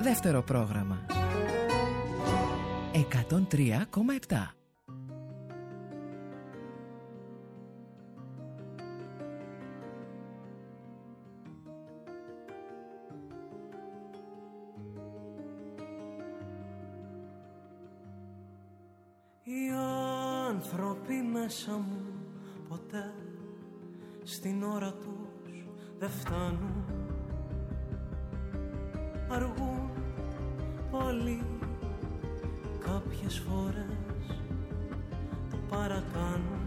Δεύτερο πρόγραμμα 103,7. Οι άνθρωποι μέσα μου ποτέ στην ώρα τους δεν φτάνουν. Αργούν πολύ, κάποιες φορές το παρακάνουν.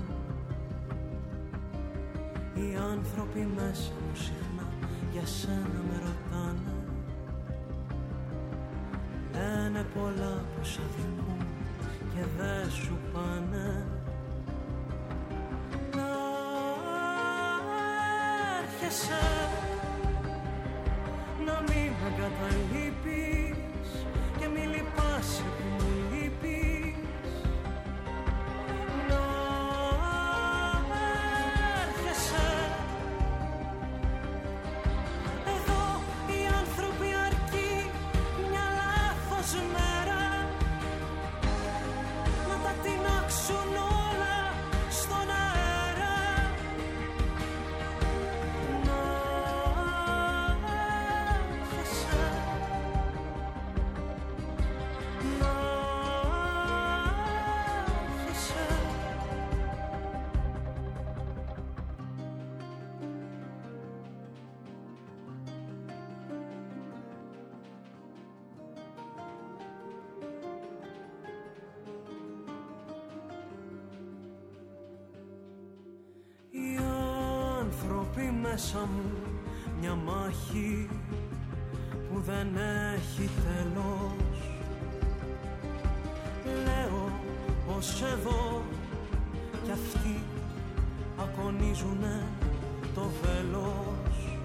Οι άνθρωποι μέσα μου συχνά για σένα με ρωτάνε. Λένε πολλά που σ' αδικούν και δεν σου πάνε. Να έρχεσαι, να μην με καταλείπεις και μη λυπάσαι που μου λείπεις. Να έρχεσαι, εδώ οι άνθρωποι αρκεί μια λάθος μέρα να τα τεινάξουν όλα στον αέρα. Να έρχεσαι, να έρχεσαι. Οι άνθρωποι μέσα μου μια μάχη που δεν έχει τέλος. Λέω πως εδώ κι αυτοί ακονίζουνε το βέλος.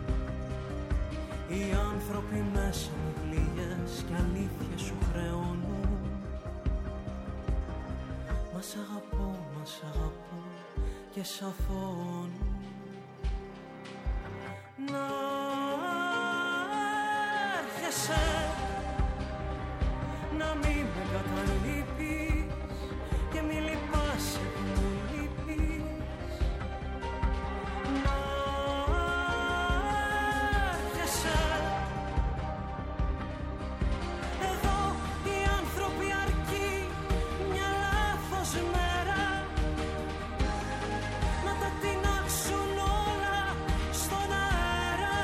Οι άνθρωποι μέσα μου πληγές και αλήθειες σου χρεώνουν. Μα σ' αγαπώ, μα σ' αγαπώ και σ' αφώνω. Να έρχεσαι, να μην με καταλείπεις και μη λυπάσαι που μου λείπεις. Να έρχεσαι, εδώ οι άνθρωποι αρκεί μια λάθος μέρα να τα τεινάξουν όλα στον αέρα.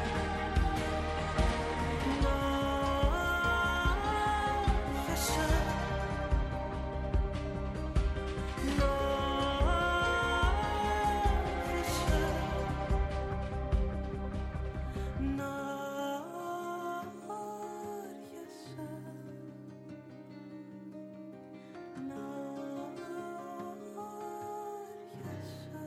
Να έρχεσαι, να έρχεσαι, να έρχεσαι, να έρχεσαι.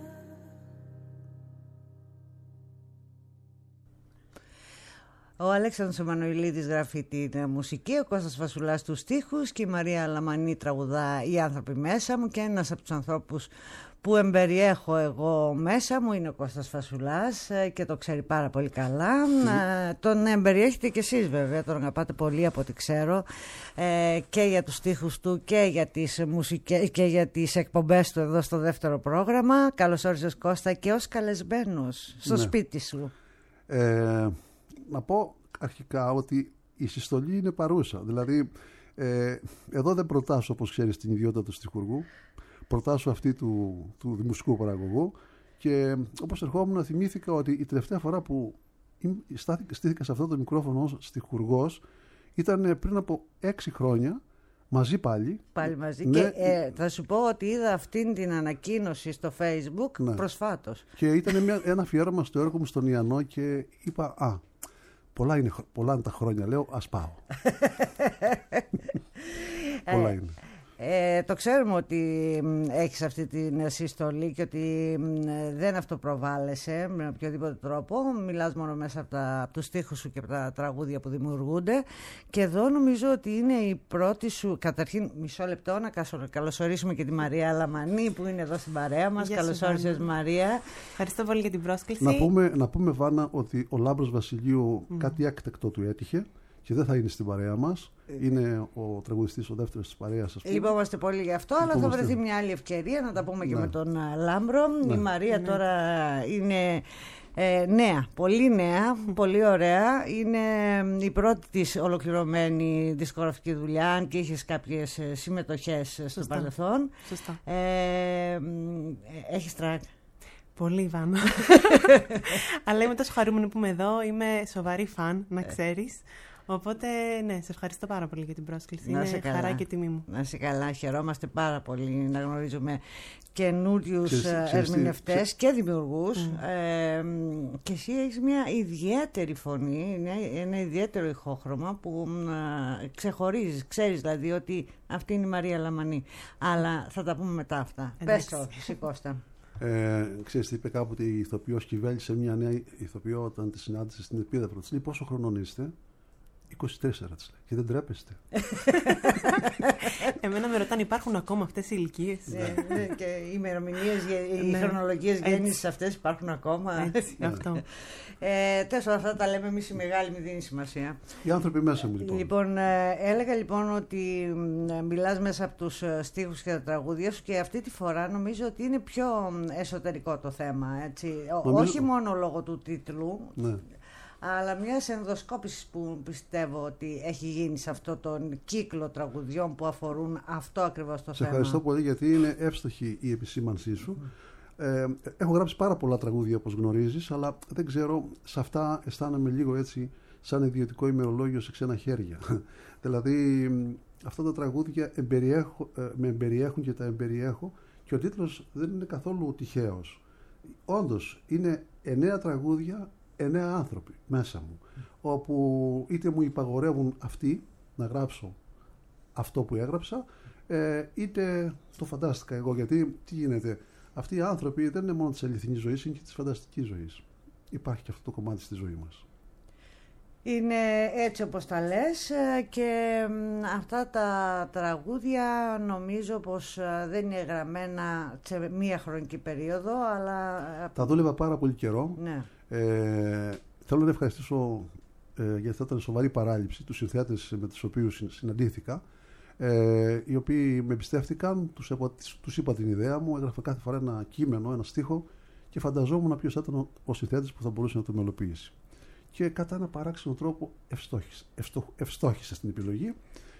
Ο Αλέξανδρος Εμμανουηλίδης γράφει την μουσική, ο Κώστας Φασουλάς τους στίχους και η Μαρία Λαμανή τραγουδά «Οι άνθρωποι μέσα μου», και ένας από τους ανθρώπους που εμπεριέχω εγώ μέσα μου είναι ο Κώστας Φασουλάς και το ξέρει πάρα πολύ καλά. Τον εμπεριέχετε κι εσείς βέβαια, τον αγαπάτε πολύ από ό,τι ξέρω, και για τους στίχους του και για τις μουσικές και για τις εκπομπές του εδώ στο δεύτερο πρόγραμμα. Καλώς όρισες Κώστα και ως καλεσμένος στο σπίτι σου. Να πω αρχικά ότι η συστολή είναι παρούσα. Δηλαδή, εδώ δεν προτάσω, όπως ξέρεις, την ιδιότητα του στιχουργού. Προτάσω αυτή του δημοσικού παραγωγού. Και όπως ερχόμουν, θυμήθηκα ότι η τελευταία φορά που στήθηκα σε αυτό το μικρόφωνο ως στιχουργός ήταν πριν από 6 χρόνια. Μαζί πάλι. Πάλι μαζί. Ναι. Και θα σου πω ότι είδα αυτήν την ανακοίνωση στο Facebook προσφάτως. Και ήταν ένα αφιέρωμα στο έργο μου στον Ιαννό και είπα πολλά είναι τα χρόνια, λέω, ας πάω. Πολλά είναι. Το ξέρουμε ότι έχεις αυτή την συστολή και ότι δεν αυτοπροβάλλεσαι με οποιοδήποτε τρόπο. Μιλάς μόνο μέσα από τους στίχους σου και από τα τραγούδια που δημιουργούνται. Και εδώ νομίζω ότι είναι η πρώτη σου. Καταρχήν, μισό λεπτό να καλωσορίσουμε και τη Μαρία Λαμανή που είναι εδώ στην παρέα μας. Καλώς όρισες, Μαρία. Ευχαριστώ πολύ για την πρόσκληση. Να πούμε, Βάνα, ότι ο Λάμπρος Βασιλείου κάτι έκτακτο του έτυχε και δεν θα είναι στην παρέα μας. Είναι ο τραγουδιστής, ο δεύτερος της παρέας. Λυπόμαστε πολύ γι' αυτό, αλλά θα βρεθεί μια άλλη ευκαιρία να τα πούμε και με τον Λάμπρο. Η Μαρία τώρα είναι νέα, πολύ νέα, πολύ ωραία. Είναι η πρώτη της ολοκληρωμένη δισκογραφική δουλειά, αν και είχες κάποιες συμμετοχές στο παρελθόν. Σωστά. Έχεις τρακ. Πολύ, Ιβάνα. Αλλά είμαι τόσο χαρούμενη που είμαι εδώ. Είμαι σοβαρή φαν, να ξέρεις. Οπότε, ναι, σε ευχαριστώ πάρα πολύ για την πρόσκληση. Είναι χαρά και τιμή μου. Να είσαι καλά, χαιρόμαστε πάρα πολύ να γνωρίζουμε καινούριους ερμηνευτές και δημιουργούς. Και εσύ έχεις μια ιδιαίτερη φωνή, ένα ιδιαίτερο ηχόχρωμα που ξεχωρίζεις. Ξέρεις δηλαδή ότι αυτή είναι η Μαρία Λαμανή. Αλλά θα τα πούμε μετά αυτά. Πες το, εσύ Κώστα. Ξέρεις τι είπε κάποτε η ηθοποιός κυβέλησε μια νέα ηθοποιό όταν τη συνάντησε στην Επίδαυρο. Της λέει πόσο χρονών είστε? 24 της λέει. Και δεν τρέπεστε. Εμένα με ρωτάνε, υπάρχουν ακόμα αυτές οι ηλικίες? Και οι ημερομηνίες, οι χρονολογίες γέννησης αυτές υπάρχουν ακόμα. Αυτό. Τέλος, αυτά τα λέμε εμείς οι μεγάλοι, μην δίνει σημασία. Οι άνθρωποι μέσα μου λοιπόν. Λοιπόν, έλεγα λοιπόν ότι μιλάς μέσα από τους στίχους και τα τραγούδια σου και αυτή τη φορά νομίζω ότι είναι πιο εσωτερικό το θέμα. Έτσι. Όχι μόνο λόγω του τίτλου. Ναι. Αλλά μια ενδοσκόπηση που πιστεύω ότι έχει γίνει σε αυτό τον κύκλο τραγουδιών που αφορούν αυτό ακριβώς το θέμα. Σε ευχαριστώ πολύ γιατί είναι εύστοχη η επισήμανσή σου. Έχω γράψει πάρα πολλά τραγούδια όπως γνωρίζεις, αλλά δεν ξέρω, σε αυτά αισθάνομαι λίγο έτσι σαν ιδιωτικό ημερολόγιο σε ξένα χέρια. Δηλαδή αυτά τα τραγούδια με εμπεριέχουν και τα εμπεριέχω και ο τίτλος δεν είναι καθόλου τυχαίος. Όντως είναι 9 τραγούδια, 9 άνθρωποι μέσα μου, όπου είτε μου υπαγορεύουν αυτοί να γράψω αυτό που έγραψα, είτε το φαντάστηκα εγώ, γιατί τι γίνεται, αυτοί οι άνθρωποι δεν είναι μόνο της αληθινής ζωής, είναι και της φανταστικής ζωής. Υπάρχει και αυτό το κομμάτι στη ζωή μας. Είναι έτσι όπως τα λες και αυτά τα τραγούδια νομίζω πως δεν είναι γραμμένα σε μία χρονική περίοδο, αλλά... Τα δούλευα πάρα πολύ καιρό. Ναι. Θέλω να ευχαριστήσω γιατί θα ήταν σοβαρή παράληψη τους συνθέτες με τους οποίους συναντήθηκα, οι οποίοι με εμπιστεύτηκαν, τους είπα την ιδέα μου, έγραφα κάθε φορά ένα κείμενο, ένα στίχο και φανταζόμουν ποιος θα ήταν ο συνθέτης που θα μπορούσε να το μελοποιήσει. Και κατά ένα παράξενο τρόπο ευστόχησε στην επιλογή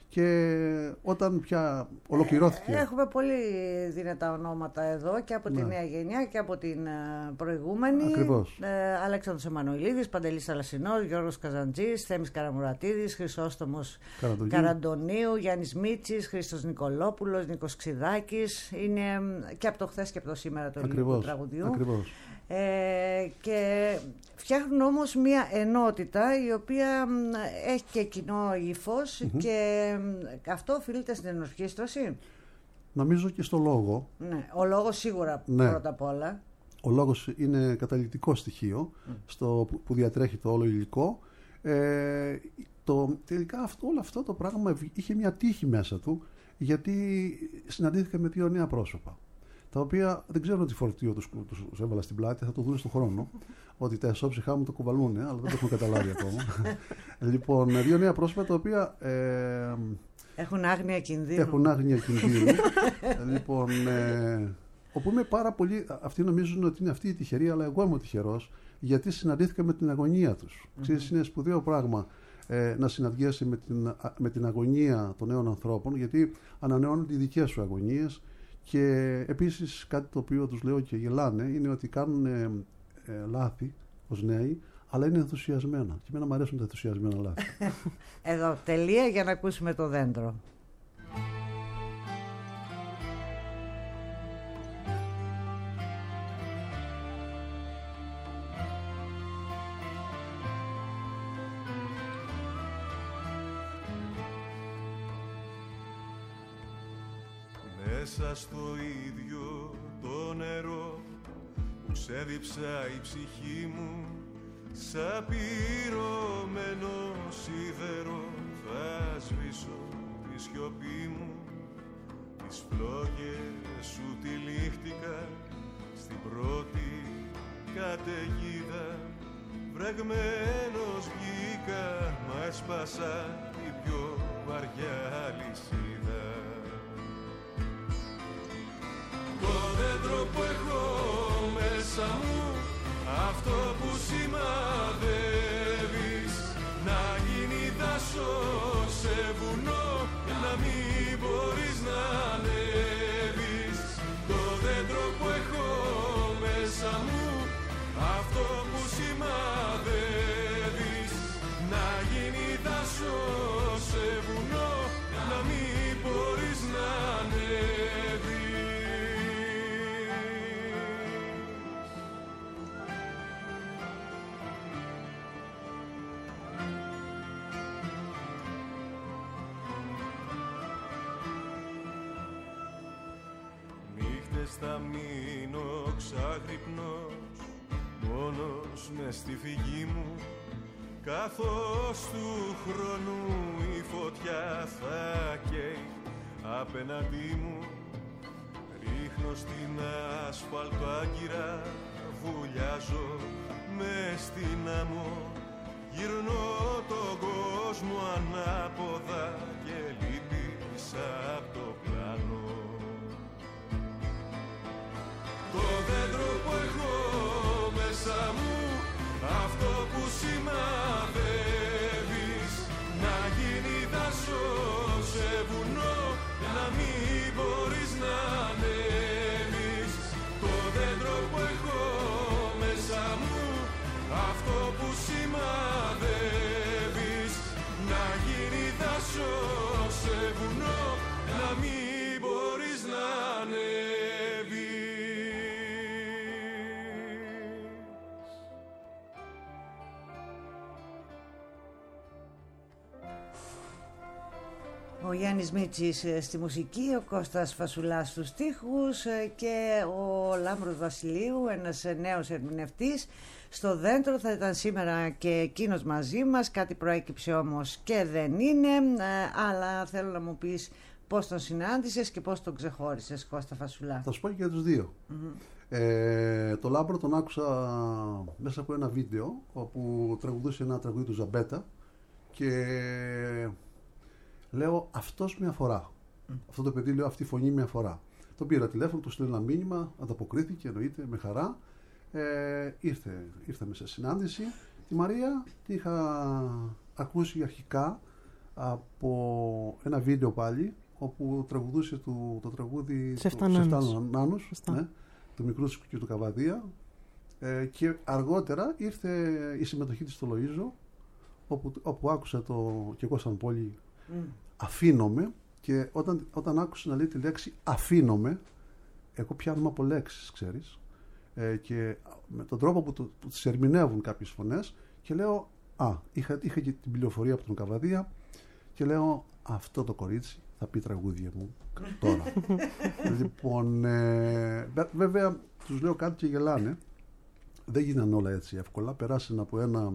και όταν πια ολοκληρώθηκε... Έχουμε πολύ δυνατά ονόματα εδώ και από τη νέα γενιά και από την προηγούμενη. Ακριβώς. Αλέξανδρος Εμμανουηλίδης, Παντελής Θαλασσινός, Γιώργος Καζαντζής, Θέμης Καραμουρατίδης, Χρυσόστομος Καραντονίου, Γιάννης Μίτσης, Χρήστος Νικολόπουλος, Νίκος Ξιδάκης. Είναι και από το χθες και από το σήμερα το ελληνικό τραγουδιού. Ακριβώς. Και φτιάχνουν όμως μια ενότητα η οποία έχει και κοινό ύφος και αυτό οφείλεται στην ενορχήστρωση. Νομίζω και στο λόγο. Ναι, ο λόγος σίγουρα πρώτα απ' όλα. Ο λόγος είναι καταλυτικό στοιχείο που διατρέχει το όλο υλικό. Τελικά όλο αυτό το πράγμα είχε μια τύχη μέσα του, γιατί συναντήθηκα με 2 νέα πρόσωπα, τα οποία δεν ξέρω τι φορτίο τους έβαλα στην πλάτη, θα το δουν στον χρόνο, ότι τα εσώψυχά μου το κουβαλούνε, αλλά δεν το έχουν καταλάβει ακόμα. Λοιπόν, 2 νέα πρόσωπα τα οποία... έχουν άγνοια κινδύνου. Λοιπόν, όπου είμαι πάρα πολύ... Αυτοί νομίζουν ότι είναι αυτή η τυχερή, αλλά εγώ είμαι ο τυχερός, γιατί συναντήθηκα με την αγωνία τους. Ξέρεις, είναι σπουδαίο πράγμα να συναντιέσαι με την αγωνία των νέων ανθρώπων, γιατί ανανεώνονται οι δικές σου αγωνίες. Και επίσης κάτι το οποίο τους λέω και γελάνε είναι ότι κάνουν λάθη ως νέοι, αλλά είναι ενθουσιασμένα. Και εμένα μου αρέσουν τα ενθουσιασμένα λάθη. Εδώ τελεία για να ακούσουμε το δέντρο. Μέσα στο ίδιο το νερό που ξέδιψα η ψυχή μου, σαν πυρωμένο σίδερο θα σβήσω τη σιωπή μου. Τις φλόγες σου τυλίχτηκα στην πρώτη καταιγίδα, Βρεγμένος βγήκα, μα έσπασα την πιο βαριά λυσίδα. Το δέντρο που έχω μέσα μου, αυτό που σημαδεύεις, να γίνει δάσος σε βουνό, να μην μπορείς να ανέβεις. Το δέντρο που έχω μέσα μου, αυτό που σημαδεύεις, να γίνει δάσος σε βουνό, να μην μπορείς να ανέβεις. Νύχτες θα μείνω ξαγρυπνός, μόνος μες στη φυγή μου, καθώς του χρόνου η φωτιά θα καίει απέναντί μου. Ρίχνω στην άσφαλτο άγκυρα, βουλιάζω μες στην άμμο, γυρνώ τον κόσμο ανάποδα και λείπεις απ' το πλάνο. Το δέντρο που έχω μέσα μου, αυτό που σημαδεύεις, να γίνει δάσος σε βουνό, να μην μπορείς να ανέβεις. Το δέντρο που έχω μέσα μου, αυτό που σημαδεύεις, να γίνει δάσος σε βουνό, να μην μπορείς να ανέβεις. Ο Γιάννης Μίτσης στη μουσική, ο Κώστας Φασουλάς στους στίχους και ο Λάμπρος Βασιλείου, ένας νέος ερμηνευτής. Στο δέντρο θα ήταν σήμερα και εκείνος μαζί μας, κάτι προέκυψε όμως και δεν είναι, αλλά θέλω να μου πεις πώς τον συνάντησες και πώς τον ξεχώρισες, Κώστα Φασουλά. Θα σου πω και για τους δύο. Το Λάμπρο τον άκουσα μέσα από ένα βίντεο όπου τραγουδούσε ένα τραγούδι του Ζαμπέτα και λέω αυτός μια φορά. Αυτό το παιδί, λέω, αυτή η φωνή μια φορά. Τον πήρα τηλέφωνο, του στείλω ένα μήνυμα, ανταποκρίθηκε εννοείται με χαρά. Ήρθαμε σε συνάντηση. Τη Μαρία τη είχα ακούσει αρχικά από ένα βίντεο πάλι όπου τραγουδούσε το τραγούδι «Σε φτάνους», ναι, του Μικρού και του Καβαδία, και αργότερα ήρθε η συμμετοχή της στο Λοΐζο όπου άκουσα και εγώ σαν πόλη αφήνομαι, και όταν άκουσα να λέει τη λέξη αφήνομαι, εγώ πιάνομαι από λέξεις, ξέρεις, και με τον τρόπο που τις ερμηνεύουν κάποιες φωνές, και λέω είχα και την πληροφορία από τον Καβαδία και λέω αυτό το κορίτσι θα πει τραγούδια μου τώρα. Λοιπόν, βέβαια τους λέω κάτι και γελάνε. Δεν γίνανε όλα έτσι εύκολα. Περάσαν από ένα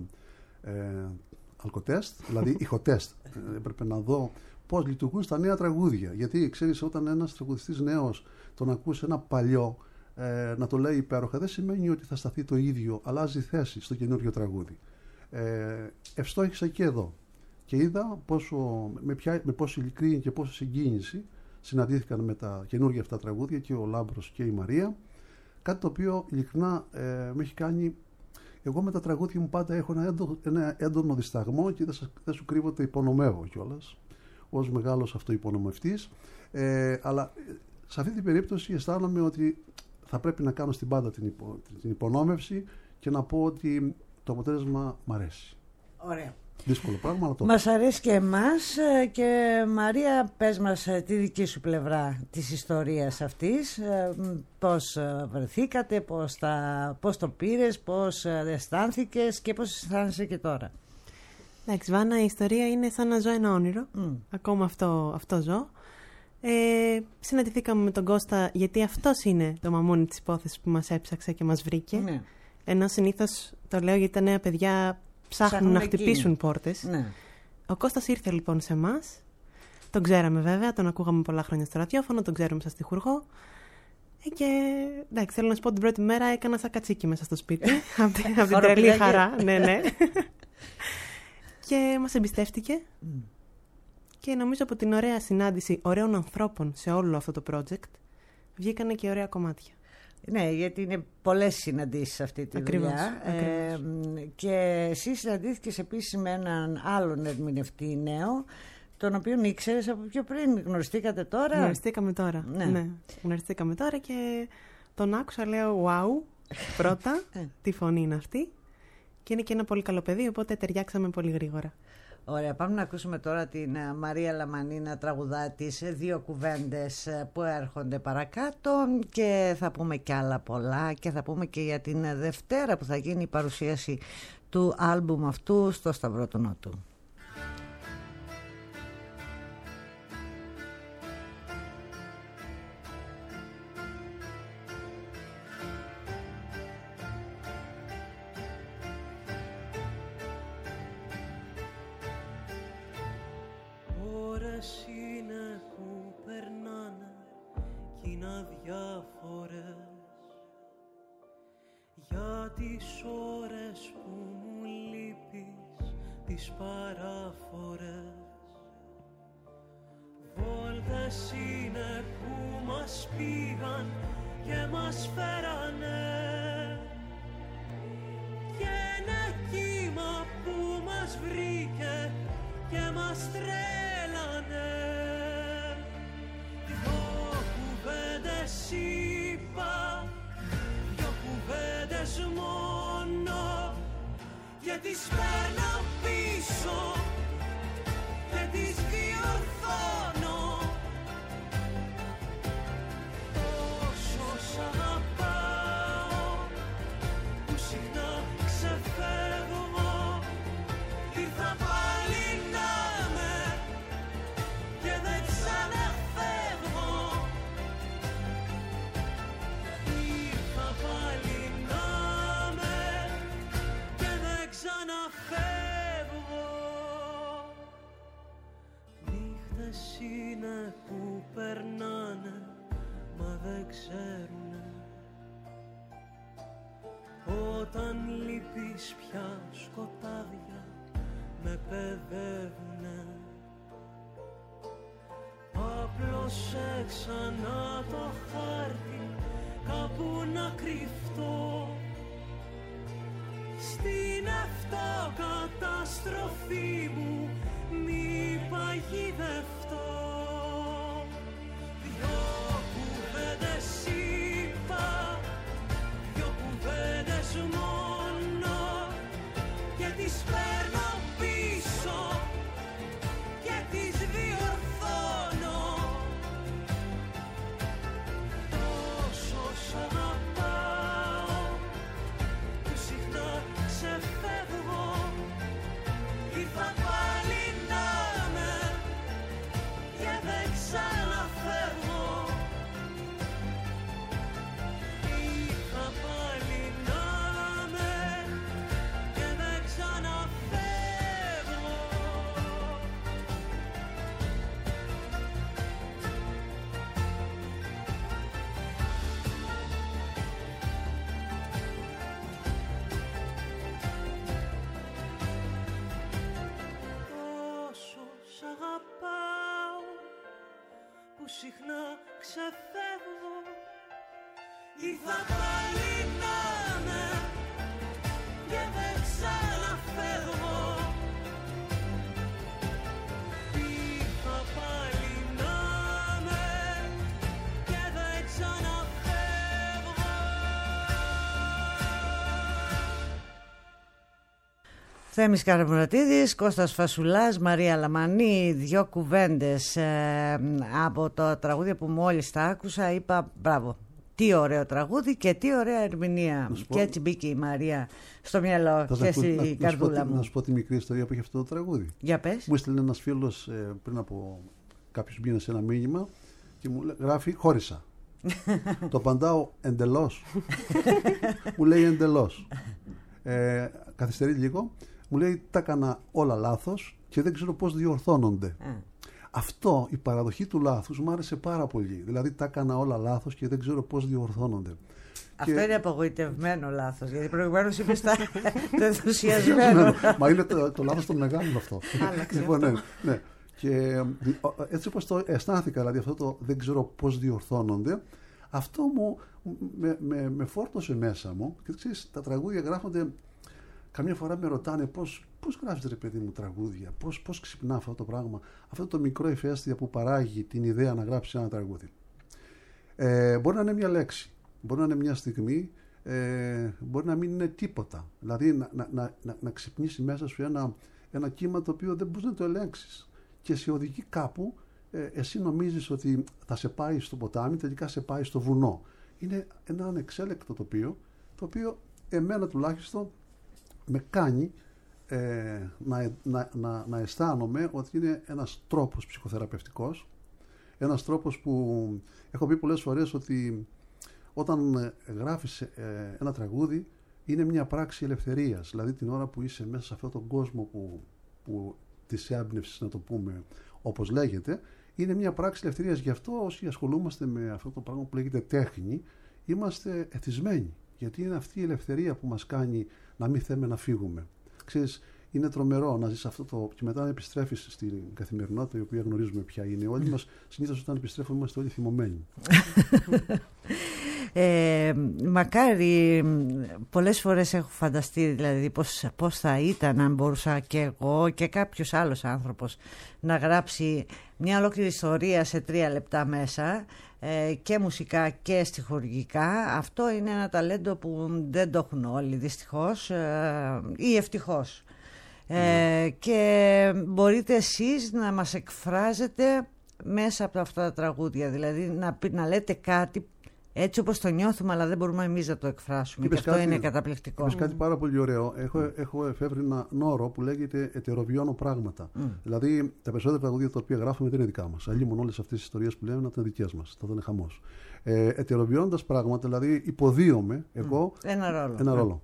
αλκοτέστ, δηλαδή ηχοτέστ. Έπρεπε να δω πώς λειτουργούν στα νέα τραγούδια. Γιατί ξέρεις, όταν ένας τραγουδιστής νέος τον ακούσει ένα παλιό να το λέει υπέροχα, δεν σημαίνει ότι θα σταθεί το ίδιο, αλλάζει θέση στο καινούριο τραγούδι. Ευστόχησα και εδώ και είδα με πόσο ειλικρίνη και πόσο συγκίνηση συναντήθηκαν με τα καινούργια αυτά τραγούδια και ο Λάμπρος και η Μαρία. Κάτι το οποίο ειλικρινά με έχει κάνει. Εγώ με τα τραγούδια μου πάντα έχω ένα έντονο δισταγμό και δεν σου κρύβω, το υπονομεύω κιόλας ως μεγάλος αυτοϋπονομευτής. Αλλά σε αυτή την περίπτωση αισθάνομαι ότι θα πρέπει να κάνω στην πάντα την υπονόμευση και να πω ότι το αποτέλεσμα μ' αρέσει. Ωραία. Δύσκολο πράγμα, αλλά το μας αρέσει και εμάς. Και Μαρία, πες μας τη δική σου πλευρά της ιστορίας αυτής, πώς βρεθήκατε, πώς το πήρες, πώς αισθάνθηκες και πώς αισθάνεσαι και τώρα. Εντάξει, Βάνα, η ιστορία είναι σαν να ζω ένα όνειρο. Ακόμα αυτό ζω. Συναντηθήκαμε με τον Κώστα γιατί αυτός είναι το μαμούνι της υπόθεσης που μας έψαξε και μας βρήκε. Ναι. Ενώ συνήθως το λέω γιατί τα νέα παιδιά ψάχνουν να χτυπήσουν πόρτες. Ναι. Ο Κώστας ήρθε λοιπόν σε εμάς. Τον ξέραμε βέβαια, τον ακούγαμε πολλά χρόνια στο ραδιόφωνο, τον ξέρουμε σαν στιχουργό. Και εντάξει, θέλω να σου πω την πρώτη μέρα έκανα σαν κατσίκι μέσα στο σπίτι. από την τρελή χαρά. Ναι. Και μας εμπιστεύτηκε. Και νομίζω από την ωραία συνάντηση ωραίων ανθρώπων σε όλο αυτό το project βγήκανε και ωραία κομμάτια. Ναι, γιατί είναι πολλές συναντήσεις αυτή τη δουλειά. Και εσύ συναντήθηκες επίσης με έναν άλλον ερμηνευτή νέο, τον οποίον ήξερες από πιο πριν. Γνωριστήκατε τώρα? Γνωριστήκαμε τώρα. Ναι. Γνωριστήκαμε τώρα και τον άκουσα, λέω wow, πρώτα, τι φωνή είναι αυτή. Και είναι και ένα πολύ καλό παιδί, οπότε ταιριάξαμε πολύ γρήγορα. Ωραία, πάμε να ακούσουμε τώρα την Μαρία Λαμανή να τραγουδά τις 2 κουβέντες που έρχονται παρακάτω και θα πούμε κι άλλα πολλά και θα πούμε και για την Δευτέρα που θα γίνει η παρουσίαση του άλμπουμ αυτού στο Σταυρό του Νότου. Είναι που περνάνε κι είναι αδιάφορες για τις ώρες που μου λείπεις, τις παράφορες. Βόλτες είναι που μας πήγαν και μας φέρανε και ένα κύμα που μας βρήκε και μας τρέλανε. 2 κουβέντες είπα, 2 κουβέντες μόνο και τις παίρνω πίσω και τις διορθώνω. Τόσο σ' αγαπάω που συχνά ξεφεύγω. Ήρθα πάλι να με και δεν ξαναφεύγω. Ήρθα πάλι να με και δεν ξαναφεύγω. Νύχτες είναι που περνάνε μα δεν ξέρουνε. Όταν λείπεις πια σκοτάδια με παιδεύουνε. Απλώσε ξανά το χάρτη κάπου να κρυφτώ. Στην αυτοκαταστροφή μου μη παγιδευτώ. 2 κουβέντες είπα, 2 κουβέντες μόνο και τις παίρνω πίσω και τις διορθώνω. Τόσο σ' αγαπάω που συχνά ξεφεύγω. Ήρθα πάλι να με και δεν ξαναφεύγω. Ήρθα πάλι να με και δεν ξαναφεύγω. Τόσο σ' αγαπάω που συχνά ξεφεύγω. Ήρθα πάλι να με και δεν ξαναφεύγω. Ήρθα πάλι να με και δεν ξαναφεύγω. Θέμης Καραμουρατίδης, Κώστας Φασουλάς, Μαρία Λαμανή, 2 κουβέντες από το τραγούδι που μόλις τα άκουσα. Είπα μπράβο, τι ωραίο τραγούδι και τι ωραία ερμηνεία. Και έτσι μπήκε η Μαρία στο μυαλό και στη καρδούλα μου. Να σου πω τη μικρή ιστορία που έχει αυτό το τραγούδι. Για πες. Μου έστειλε ένας φίλος πριν από κάποιους μήνες ένα μήνυμα και μου γράφει χώρισα. Το απαντάω εντελώς. Μου λέει εντελώς. Καθυστερεί λίγο. Μου λέει τα έκανα όλα λάθος και δεν ξέρω πώς διορθώνονται. Αυτό, η παραδοχή του λάθους, μου άρεσε πάρα πολύ. Δηλαδή τα έκανα όλα λάθος και δεν ξέρω πώς διορθώνονται. Αυτό είναι απογοητευμένο λάθος, γιατί προηγουμένως είπες το ενθουσιασμένο. Μα είναι το λάθος των μεγάλων αυτό. Λοιπόν, ναι. Και έτσι όπως το αισθάνθηκα, δηλαδή αυτό το δεν ξέρω πώς διορθώνονται, αυτό με φόρτωσε μέσα μου. Και ξέρεις, τα τραγούδια γράφονται, καμιά φορά με ρωτάνε πώς γράφεις ρε παιδί μου τραγούδια, πώς ξυπνά αυτό το πράγμα, αυτό το μικρό ηφαίστεια που παράγει την ιδέα να γράψει ένα τραγούδι. Μπορεί να είναι μια λέξη, μπορεί να είναι μια στιγμή, μπορεί να μην είναι τίποτα. Δηλαδή να ξυπνήσει μέσα σου ένα κύμα το οποίο δεν μπορείς να το ελέγξεις. Και σε οδηγεί κάπου, εσύ νομίζεις ότι θα σε πάει στο ποτάμι, τελικά σε πάει στο βουνό. Είναι ένα ανεξέλεκτο τοπίο, το οποίο εμένα τουλάχιστον με κάνει να αισθάνομαι ότι είναι ένας τρόπος ψυχοθεραπευτικός, ένας τρόπος που έχω πει πολλές φορές ότι όταν γράφεις ένα τραγούδι είναι μια πράξη ελευθερίας, δηλαδή την ώρα που είσαι μέσα σε αυτόν τον κόσμο που της έμπνευσης, να το πούμε όπως λέγεται, είναι μια πράξη ελευθερίας. Γι' αυτό όσοι ασχολούμαστε με αυτό το πράγμα που λέγεται τέχνη, είμαστε εθισμένοι, γιατί είναι αυτή η ελευθερία που μας κάνει να μην θέλουμε να φύγουμε. Ξέρεις, είναι τρομερό να ζεις αυτό το και μετά να επιστρέφεις στην καθημερινότητα, η οποία γνωρίζουμε ποια είναι. Όλοι μας συνήθως όταν επιστρέφουμε είμαστε όλοι θυμωμένοι. Μακάρι, πολλές φορές έχω φανταστεί δηλαδή πώς θα ήταν αν μπορούσα και εγώ και κάποιος άλλος άνθρωπος να γράψει μια ολόκληρη ιστορία σε 3 λεπτά μέσα, και μουσικά και στιχουργικά. Αυτό είναι ένα ταλέντο που δεν το έχουν όλοι δυστυχώς ή ευτυχώς. Και μπορείτε εσείς να μας εκφράζετε μέσα από αυτά τα τραγούδια, δηλαδή να λέτε κάτι έτσι όπως το νιώθουμε, αλλά δεν μπορούμε εμείς να το εκφράσουμε. Και αυτό είναι καταπληκτικό. Είπες κάτι πάρα πολύ ωραίο. Έχω εφεύρει ένα όρο που λέγεται ετεροβιώνω πράγματα. Δηλαδή, τα περισσότερα τραγούδια τα οποία γράφουμε δεν είναι δικά μας. Αλλήμον όλες αυτές τις ιστορίες που λέμε να ήταν δικές μας. Θα ήταν χαμός. Ετεροβιώνοντας πράγματα, δηλαδή υποδίωμαι εγώ ένα ρόλο.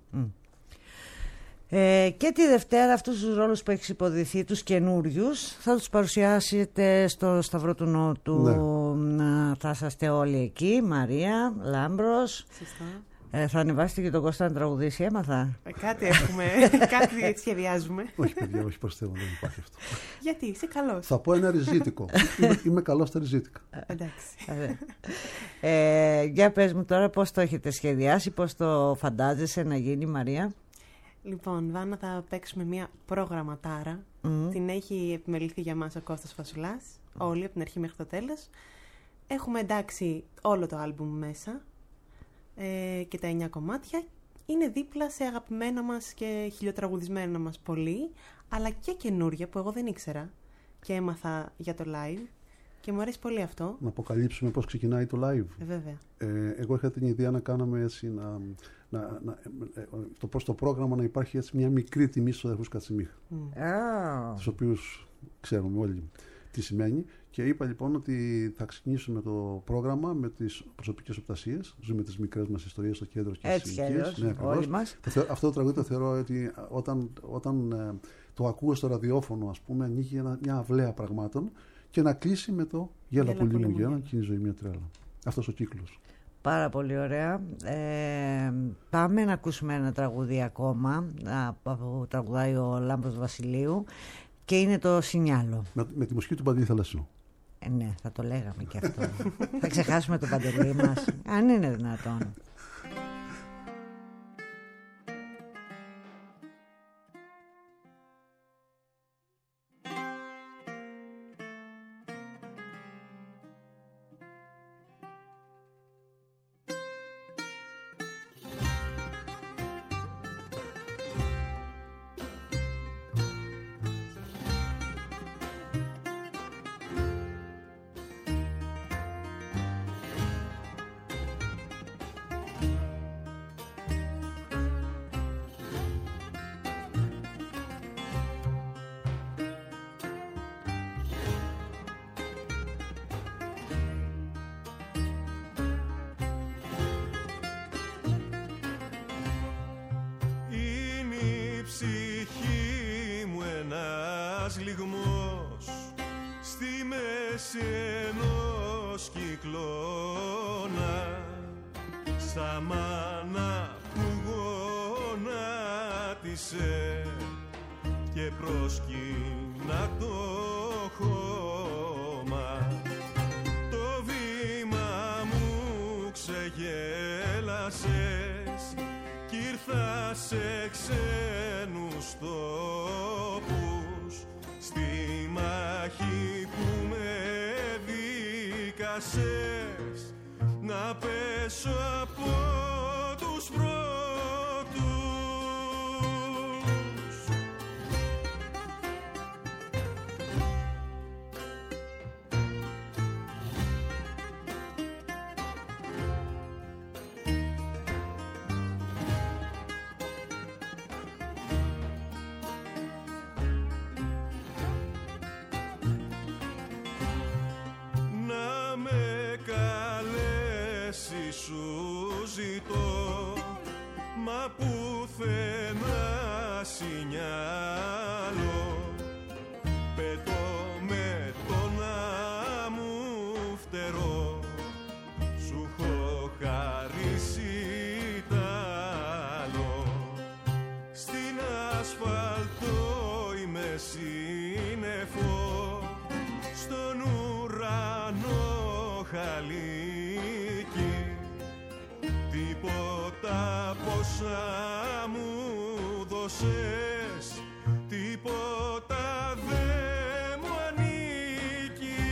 Και τη Δευτέρα αυτούς τους ρόλους που έχεις υποδηθεί, τους καινούριους, θα τους παρουσιάσετε στο Σταυρό του Νότου. Ναι. Θα είσαστε όλοι εκεί, Μαρία, Λάμπρος. Θα ανεβάσετε και τον Κώστα να τραγουδήσει, έμαθα. Κάτι έχουμε, κάτι σχεδιάζουμε. Όχι παιδιά, όχι προστεύω, δεν υπάρχει αυτό. Γιατί, είσαι καλός. Θα πω ένα ριζίτικο. Είμαι καλός στα ριζίτικα. Εντάξει. Για πες μου τώρα πώς το έχετε σχεδιάσει, πώς το φαντάζεσαι να γίνει, Μαρία. Λοιπόν, Βάνα, θα παίξουμε μια προγραμματάρα. Την έχει επιμεληθεί για μας ο Κώστας Φασουλάς, όλη από την αρχή μέχρι το τέλος. Έχουμε εντάξει όλο το άλμπουμ μέσα και τα 9 κομμάτια. Είναι δίπλα σε αγαπημένα μας και χιλιοτραγουδισμένα μας πολύ, αλλά και καινούρια που εγώ δεν ήξερα και έμαθα για το live. Και μου αρέσει πολύ αυτό. Να αποκαλύψουμε πώς ξεκινάει το live. Βέβαια. Εγώ είχα την ιδέα να κάναμε έτσι, το πρόγραμμα να υπάρχει έτσι μια μικρή τιμή στους αδερφούς Κατσιμίχ. Τους οποίους ξέρουμε όλοι τι σημαίνει. Και είπα λοιπόν ότι θα ξεκινήσουμε το πρόγραμμα με τις προσωπικές οπτασίες. Ζούμε τις μικρές μας ιστορίες στο κέντρο και στις ηλικίες. Ναι, όλοι μας. Αυτό το τραγούδι το θεωρώ ότι όταν το ακούω στο ραδιόφωνο, ας πούμε, ανοίγει μια αυλαία πραγμάτων. Και να κλείσει με το «Γέλα πολύ μου γέλα» και είναι η ζωή μια τρέλα. Αυτός ο κύκλος. Πάρα πολύ ωραία. Πάμε να ακούσουμε ένα τραγούδι ακόμα που τραγουδάει ο Λάμπρος Βασιλείου και είναι το «Σινιάλο». Με τη μουσική του Παντελή Θαλασσίου. Ναι, θα το λέγαμε και αυτό. Θα ξεχάσουμε τον Παντελή μας, αν είναι δυνατόν. στη μέση ενός κυκλώνα, σαν μάνα που γονάτισε και προσκύνα το χώμα. Το βήμα μου ξεγέλασες κι ήρθα σε ξένους τόπους, στη μάχη που με δίκασες να πέσω από τους πρώτους. Σου ζητώ, μα πουθενά σινιάλο, πετώ με τον άμμου φτερό, σου έχω χαρίσει τ' άλλο. Στην ασφαλτό είμαι σύννεφο, στον ουρανό χαλί. Τίποτα πόσα μου δώσες, τίποτα δε μου ανήκει.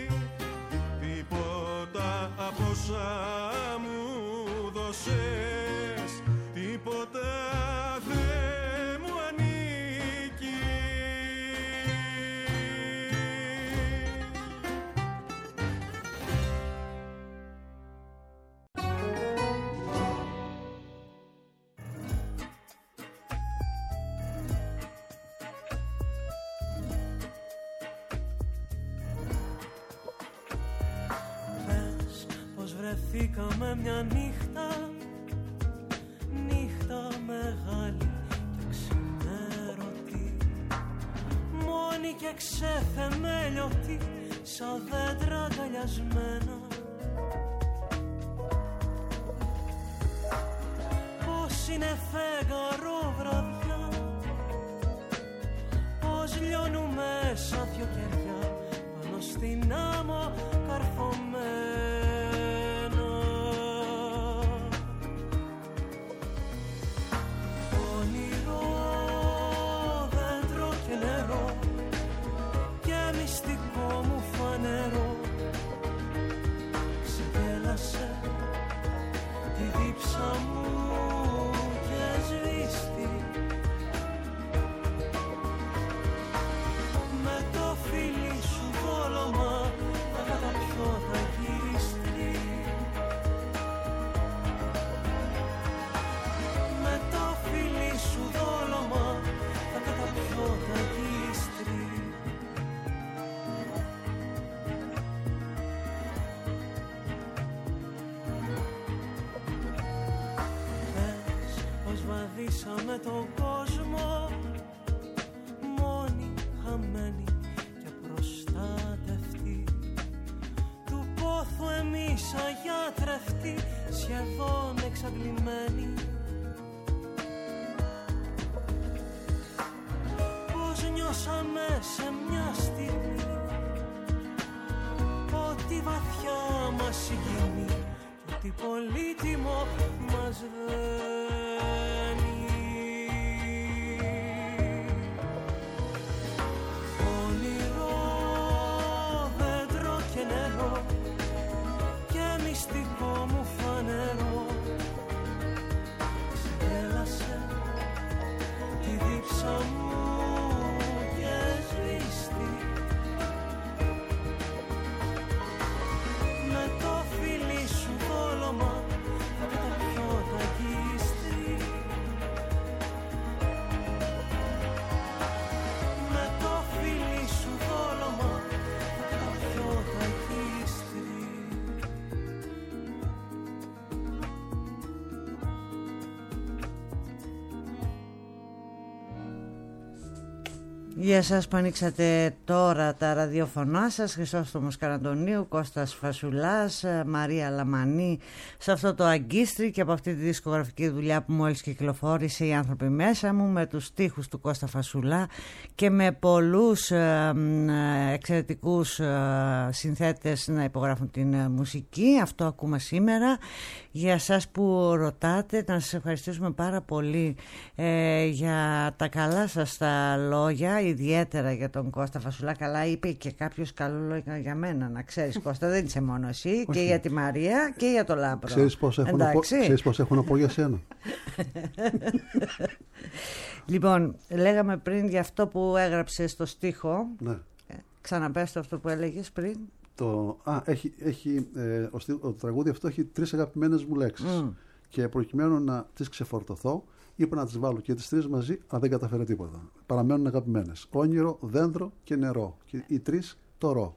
Τίποτα πόσα μου δώσες, τίποτα δε μου ανήκει. Βρεθήκαμε μια νύχτα, νύχτα μεγάλη και ξημέρωτη, μόνη και ξεθεμέλιωτη, σαν δέντρα αγκαλιασμένα. Πώς είναι φεγγαρό βραδιά, πώς λιώνουμε σαν δυο κεριά πάνω στην άμμο καρφωμένα. Τη δίψα μου και σβήστη, με το φίλι σου δόλωμα θα καταπιώ τα γύριστρι. Με το φίλι σου δόλωμα θα καταπιώ τα γύριστρι. Βαδίσαμε τον κόσμο, μόνοι, χαμένοι και προστατευτοί, του πόθου εμείς αγιάτρευτοι, σχεδόν εξαντλημένοι. Πώς νιώσαμε σε μια στιγμή ότι βαθιά μας συγκινεί και ότι πολύτιμο μας δένει. Μυστικό μου φανερό ξεγέλασε τη δίψα μου και σβήστη, με το φίλι σου δόλωμα θα καταπιώ τα γύστρι. Για σας που ανοίξατε τώρα τα ραδιοφωνά σας, Χρυσόστομος Καραντονίου, Κώστας Φασουλάς, Μαρία Λαμανή, σε αυτό το αγκίστρι και από αυτή τη δισκογραφική δουλειά που μόλις κυκλοφόρησε, «Οι άνθρωποι μέσα μου», με τους στίχους του Κώστα Φασουλά και με πολλούς εξαιρετικούς συνθέτες να υπογράφουν την μουσική. Αυτό ακούμε σήμερα. Για σας που ρωτάτε, να σας ευχαριστήσουμε πάρα πολύ για τα καλά σας τα λόγια, ιδιαίτερα για τον Κώστα Φασουλά. Καλά είπε και κάποιος καλό λόγια για μένα, να ξέρεις, Κώστα, δεν είσαι μόνο εσύ. Και για τη Μαρία και για το Λάμπρο. Ξέρεις πώς έχω να πω για σένα. Λοιπόν, λέγαμε πριν για αυτό που έγραψε στο στίχο. Ναι. Ξαναπες το αυτό που έλεγες πριν. Το τραγούδι αυτό έχει 3 αγαπημένες μου λέξεις. Και προκειμένου να τις ξεφορτωθώ, είπα να τις βάλω και τις 3 μαζί, αλλά δεν καταφέρω τίποτα. Παραμένουν αγαπημένες. Όνειρο, δέντρο και νερό. Και οι 3 το ρο.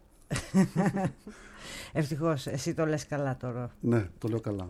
Ευτυχώς, εσύ το λες καλά το ρο. Ναι, το λέω καλά.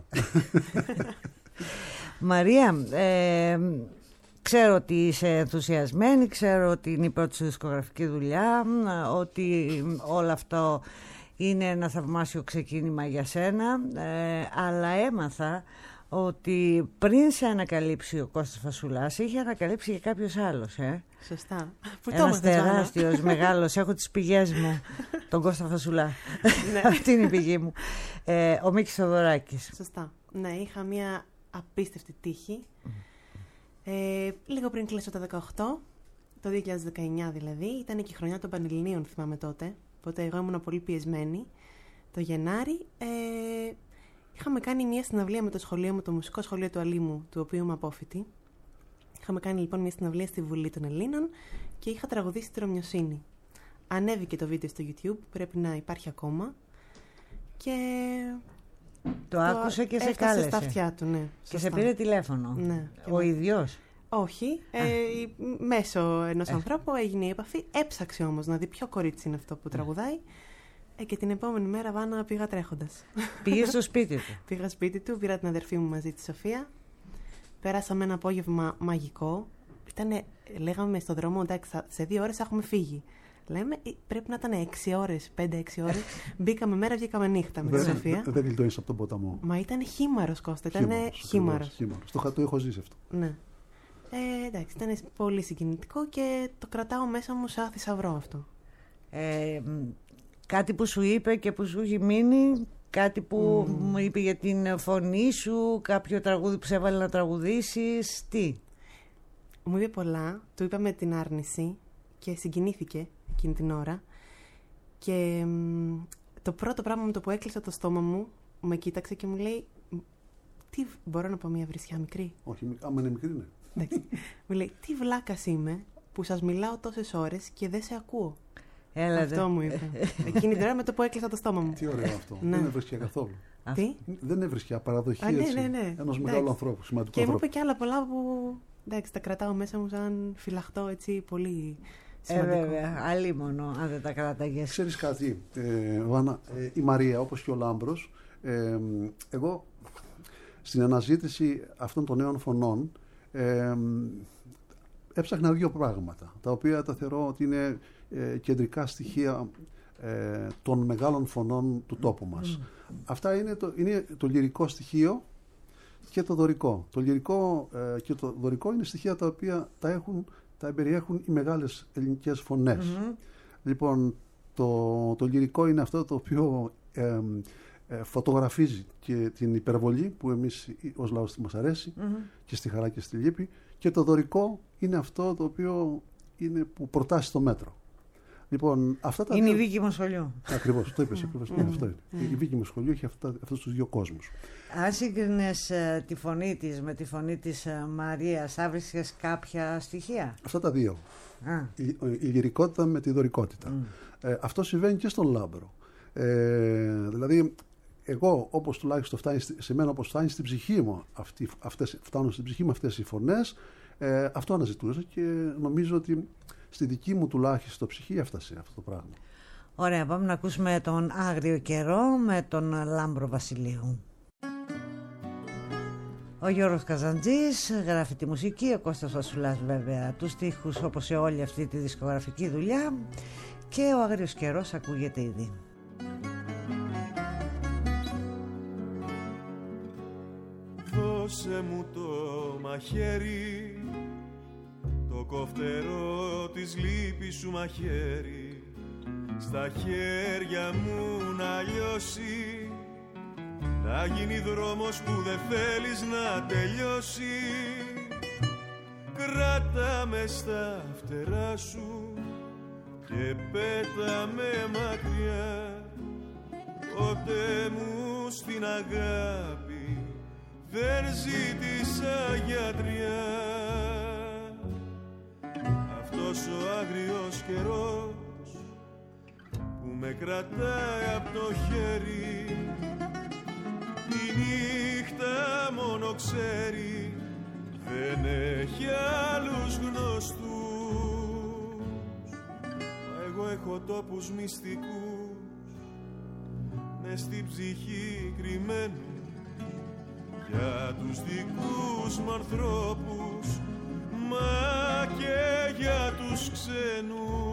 Μαρία, ξέρω ότι είσαι ενθουσιασμένη, ξέρω ότι είναι η πρώτη σου δισκογραφική δουλειά, ότι όλο αυτό είναι ένα θαυμάσιο ξεκίνημα για σένα, αλλά έμαθα ότι πριν σε ανακαλύψει ο Κώστας Φασουλάς, είχε ανακαλύψει και κάποιος άλλος. Σωστά. Ένας τεράστιος, μεγάλος, έχω τις πηγές μου, τον Κώστα Φασουλά. Αυτή είναι η πηγή μου. Ο Μίκης Θοδωράκης. Σωστά. Ναι, είχα μια απίστευτη τύχη. Λίγο πριν κλείσω τα 18, το 2019 δηλαδή, ήταν και η χρονιά των Πανελληνίων, θυμάμαι τότε. Οπότε εγώ ήμουν πολύ πιεσμένη. Το Γενάρη είχαμε κάνει μια συναυλία με το σχολείο μου, το μουσικό σχολείο του Αλήμου, του οποίου είμαι απόφοιτη. Είχαμε κάνει λοιπόν μια συναυλία στη Βουλή των Ελλήνων και είχα τραγουδήσει τη Ρωμιοσύνη. Ανέβηκε το βίντεο στο YouTube, πρέπει να υπάρχει ακόμα. Και το άκουσε και σε κάλεσε. Στα αυτιά του, ναι. Και σε πήρε τηλέφωνο. Ναι. Ο ίδιος. Όχι. Μέσω ενός ανθρώπου έγινε η επαφή. Έψαξε όμως να δει ποιο κορίτσι είναι αυτό που τραγουδάει. Και την επόμενη μέρα, Βάνα, πήγα τρέχοντας. Πήγε στο σπίτι του. Πήγα σπίτι του, πήρα την αδερφή μου μαζί, τη Σοφία. Πέρασαμε ένα απόγευμα μαγικό. Λέγαμε στον δρόμο, εντάξει, σε 2 ώρες έχουμε φύγει. Λέμε, πρέπει να ήταν 6 ώρες, 5-6 ώρες. Μπήκαμε μέρα, βγήκαμε νύχτα με τη Σοφία. Δεν γλιτώνεις από τον ποταμό. Μα ήταν χήμαρος, Κώστα. Ήταν χήμαρος. Το έχω ζήσει αυτό. Ναι. Εντάξει, ήταν πολύ συγκινητικό και το κρατάω μέσα μου σαν θησαυρό αυτό. Κάτι που σου είπε και που σου έχει μείνει, κάτι που μου είπε για την φωνή σου, κάποιο τραγούδι που σε έβαλε να τραγουδήσεις, τι? Μου είπε πολλά, του είπα με την άρνηση και συγκινήθηκε εκείνη την ώρα και το πρώτο πράγμα με το που έκλεισα το στόμα μου, με κοίταξε και μου λέει, τι μπορώ να πω, μια βρισιά μικρή? Όχι, άμα είναι μικρή, ναι. Μου λέει, τι βλάκας είμαι που σας μιλάω τόσες ώρες και δεν σε ακούω. Έλατε. Αυτό μου είπε. Εκείνη την ώρα με το που έκλεισα το στόμα μου. Τι ωραίο αυτό. Δεν είναι βρισιά καθόλου. Τι? Δεν είναι βρισιά, παραδοχή ναι. ενός μεγάλου ανθρώπου, σημαντικού και ανθρώπου. μου είπε και άλλα πολλά που εντάξει, τα κρατάω μέσα μου σαν φυλαχτό, έτσι, πολύ σημαντικό. Βέβαια, αλίμονο αν δεν τα κράταγες. Ξέρεις κάτι, Βάνα, η Μαρία όπως και ο Λάμπρος, εγώ στην αναζήτηση αυτών των νέων φωνών έψαχνα 2 πράγματα, τα οποία τα θεωρώ ότι είναι κεντρικά στοιχεία των μεγάλων φωνών του τόπου μας. Αυτά είναι το λυρικό στοιχείο και το δωρικό. Το λυρικό και το δωρικό είναι στοιχεία τα οποία τα περιέχουν οι μεγάλες ελληνικές φωνές. Λοιπόν, το λυρικό είναι αυτό το οποίο φωτογραφίζει και την υπερβολή που εμείς ως λαός μας αρέσει και στη χαρά και στη λύπη, και το δωρικό είναι αυτό το οποίο είναι που προτάσει το μέτρο. Λοιπόν, αυτά τα είναι η Βίκη Μοσχολιού. Ακριβώς, το είπες ακριβώς. Αυτό είναι. Η Βίκη Μοσχολιού έχει αυτούς τους 2 κόσμους. Αν σύγκρινες τη φωνή της με τη φωνή της Μαρίας, άβρισκες κάποια στοιχεία? Αυτά τα 2. Η λυρικότητα με τη δωρικότητα. Αυτό συμβαίνει και στον Λάμπρο. Δηλαδή, εγώ, όπως τουλάχιστον φτάνει σε μένα, όπως φτάνει στην ψυχή μου, φτάνουν στην ψυχή μου αυτές οι φωνές, αυτό αναζητούσα και νομίζω ότι στη δική μου τουλάχιστον ψυχή έφτασε αυτό το πράγμα. Ωραία, πάμε να ακούσουμε τον Άγριο Καιρό με τον Λάμπρο Βασιλείου. Ο Γιώργος Καζαντζής γράφει τη μουσική, ο Κώστας Βασουλάς βέβαια τους στίχους, όπως σε όλη αυτή τη δισκογραφική δουλειά, και ο Άγριος Καιρός ακούγεται ήδη. Δώσε μου το μαχαίρι, το κοφτερό της λύπης σου μαχαίρι, στα χέρια μου να λιώσει, να γίνει δρόμος που δεν θέλεις να τελειώσει. Κράτα με στα φτερά σου και πέτα με μακριά, ποτέ μου στην αγάπη δεν ζήτησα γιατριά. Αυτός ο άγριος καιρός που με κρατάει απ' το χέρι, τη νύχτα μόνο ξέρει, δεν έχει άλλους γνωστούς. Μα εγώ έχω τόπους μυστικούς μες στην ψυχή κρυμμένους, για τους δικούς μου ανθρώπους, μα και για τους ξένους.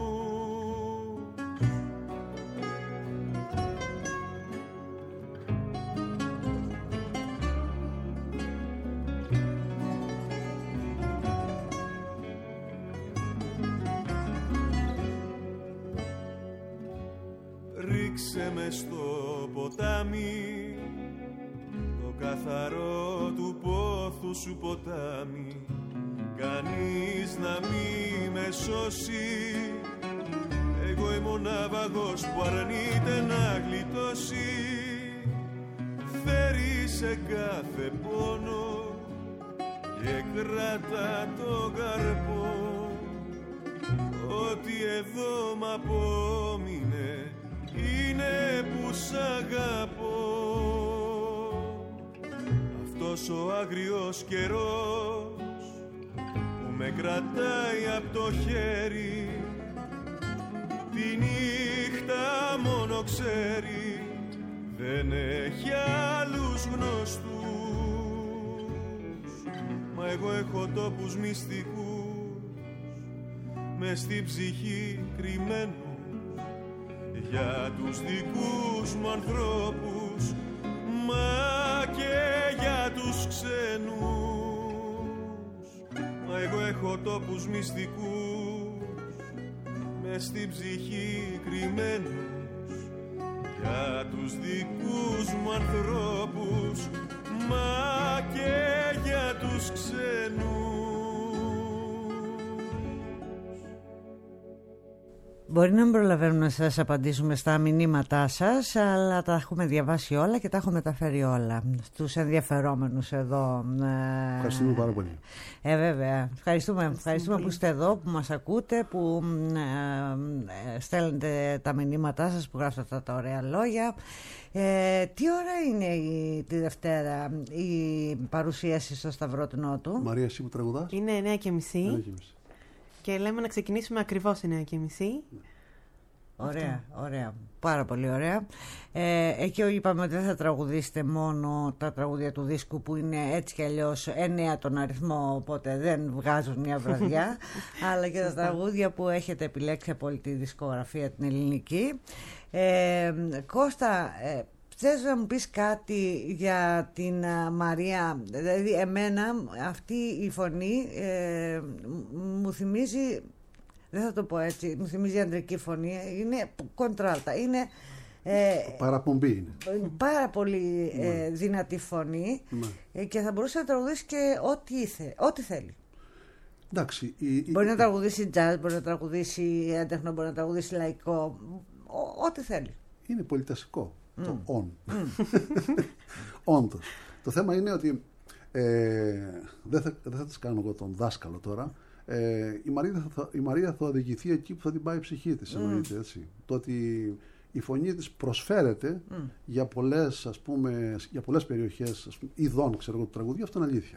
Ρίξε με στο ποτάμι, το καθαρό του πόθου σου ποτάμι, κανείς να μη με σώσει. Εγώ είμαι ο ναυαγός που αρνείται να γλιτώσει. Θέρισε κάθε πόνο και κράτα το καρπό, ότι εδώ μ' απόμεινε είναι που σ' αγαπώ. Αυτός ο άγριος καιρός που με κρατάει απ' το χέρι, τη νύχτα μόνο ξέρει, δεν έχει άλλους γνωστούς. Μα εγώ έχω τόπους μυστικούς μες στην ψυχή κρυμμένους, για τους δικούς μου ανθρώπους, μα και για τους ξένους. Μα εγώ έχω τόπους μυστικούς μες στην ψυχή κρυμμένους, για τους δικούς μου ανθρώπους, μα και για τους ξένους. Μπορεί να μην προλαβαίνουμε να σας απαντήσουμε στα μηνύματά σας, αλλά τα έχουμε διαβάσει όλα και τα έχω μεταφέρει όλα στους ενδιαφερόμενους εδώ. Ευχαριστούμε πάρα πολύ. Βέβαια. Ευχαριστούμε που είστε εδώ, που μας ακούτε, που στέλνετε τα μηνύματά σας, που γράφετε αυτά τα ωραία λόγια. Τι ώρα είναι τη Δευτέρα η παρουσίαση στο Σταυρό του Νότου? Μαρία, εσύ που τραγουδάς? Είναι 9:30. Και λέμε να ξεκινήσουμε ακριβώς 9:30. Ωραία, ωραία. Πάρα πολύ ωραία. Εκεί είπαμε ότι δεν θα τραγουδήσετε μόνο τα τραγούδια του δίσκου, που είναι έτσι κι αλλιώς 9 τον αριθμό, οπότε δεν βγάζουν μια βραδιά, αλλά και τα τραγούδια που έχετε επιλέξει από όλη τη δισκογραφία την ελληνική. Κώστα, θες να μου πεις κάτι για την Μαρία? Δηλαδή εμένα αυτή η φωνή μου θυμίζει, δεν θα το πω έτσι, μου θυμίζει αντρική φωνή, είναι κοντράλτα, είναι παραπομπή είναι. Πάρα πολύ δυνατή φωνή, και θα μπορούσε να τραγουδήσει και ό,τι θέλει. Εντάξει, μπορεί να τραγουδήσει jazz, μπορεί να τραγουδήσει έντεχνο, μπορεί να τραγουδήσει λαϊκό, ό,τι θέλει. Είναι πολυτασικό το on. Όντως. Το θέμα είναι ότι δεν θα της κάνω εγώ τον δάσκαλο τώρα. Η Μαρία θα οδηγηθεί εκεί που θα την πάει η ψυχή της, εννοείται, έτσι. Το ότι η φωνή της προσφέρεται για πολλές, ας πούμε, για πολλές περιοχές, ας πούμε, ειδών, ξέρω εγώ, του τραγουδιού, αυτό είναι αλήθεια.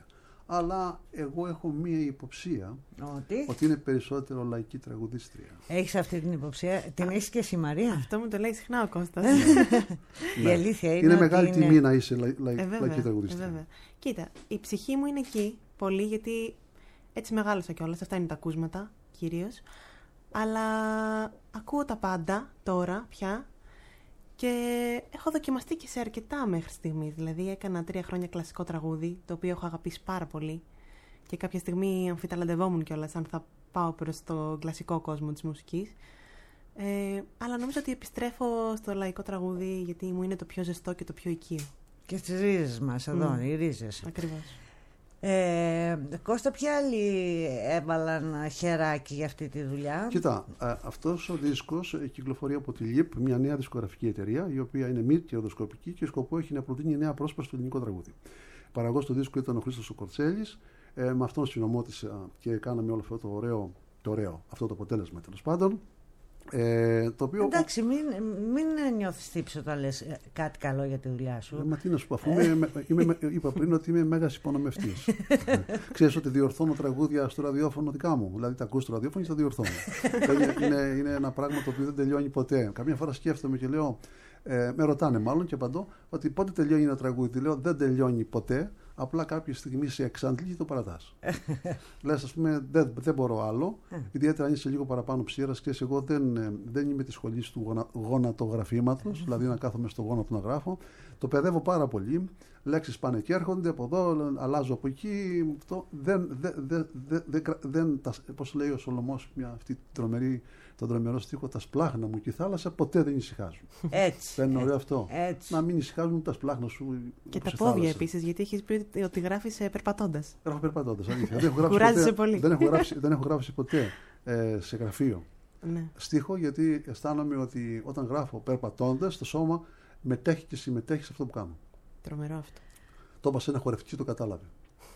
αλλά εγώ έχω μία υποψία ότι είναι περισσότερο λαϊκή τραγουδίστρια. Έχεις αυτή την υποψία, την έχεις και εσύ, Μαρία? Αυτό μου το λέει συχνά ο Κώστας. Η αλήθεια είναι ότι μεγάλη τιμή να είσαι λαϊκή τραγουδίστρια. Βέβαια. Κοίτα, η ψυχή μου είναι εκεί πολύ, γιατί έτσι μεγάλωσα κιόλας. Αυτά είναι τα ακούσματα κυρίως. Αλλά ακούω τα πάντα τώρα πια και έχω δοκιμαστεί και σε αρκετά μέχρι στιγμής. Δηλαδή έκανα 3 χρόνια κλασικό τραγούδι, το οποίο έχω αγαπήσει πάρα πολύ και κάποια στιγμή αμφιταλαντευόμουν κιόλας αν θα πάω προς το κλασικό κόσμο της μουσικής. Αλλά νομίζω ότι επιστρέφω στο λαϊκό τραγούδι γιατί μου είναι το πιο ζεστό και το πιο οικείο. Και στις ρίζες μας εδώ, οι ρίζες. Ακριβώς. Κώστα, ποια άλλοι έβαλαν χεράκι για αυτή τη δουλειά? Κοίτα, αυτός ο δίσκος κυκλοφορεί από τη ΛΙΠ, μια νέα δισκογραφική εταιρεία, η οποία είναι μη κερδοσκοπική και σκοπό έχει να προτείνει νέα πρόσωπα στο ελληνικό τραγούδι. Παραγωγός του δίσκου ήταν ο Χρήστος ο Κορτσέλης, με αυτόν συνομότησα και κάναμε όλο αυτό το ωραίο αυτό το αποτέλεσμα, τέλος πάντων. Το οποίο... Εντάξει, μην νιώθεις τύψη όταν λες κάτι καλό για τη δουλειά σου. Μα τι να σου πω, αφού είπα πριν ότι είμαι μέγας υπονομευτής. Ξέρεις ότι διορθώνω τραγούδια στο ραδιόφωνο δικά μου. Δηλαδή τα ακούς στο ραδιόφωνο και τα διορθώνω. Είναι ένα πράγμα το οποίο δεν τελειώνει ποτέ. Καμιά φορά σκέφτομαι και λέω, με ρωτάνε μάλλον και απαντώ, ότι πότε τελειώνει ένα τραγούδι. Λέω, δεν τελειώνει ποτέ. Απλά κάποια στιγμή σε εξαντλεί και το παρατάς. Λες, ας πούμε, δεν μπορώ άλλο. Ιδιαίτερα αν είσαι λίγο παραπάνω ψήρας. Ξέρεις, εγώ δεν είμαι της σχολής του γονατογραφήματος, δηλαδή να κάθομαι στο γόνατο να γράφω. Το παιδεύω πάρα πολύ. Λέξεις πάνε και έρχονται από εδώ, αλλάζω από εκεί. Πώς λέει ο Σολομός, αυτή τον τρομερό στίχο, τα σπλάχνα μου και η θάλασσα ποτέ δεν ησυχάζουν. Έτσι. Δεν είναι ωραίο αυτό? Να μην ησυχάζουν τα σπλάχνα σου. Και τα πόδια επίσης, γιατί έχεις πει ότι γράφεις περπατώντας. Γράφω περπατώντας, αλήθεια. Δεν έχω γράψει ποτέ σε γραφείο στίχο, γιατί αισθάνομαι ότι όταν γράφω περπατώντας, το σώμα μετέχει και συμμετέχει σε αυτό που κάνω. Τρομερό αυτό. Το είπα σε ένα χορευτική, το κατάλαβε.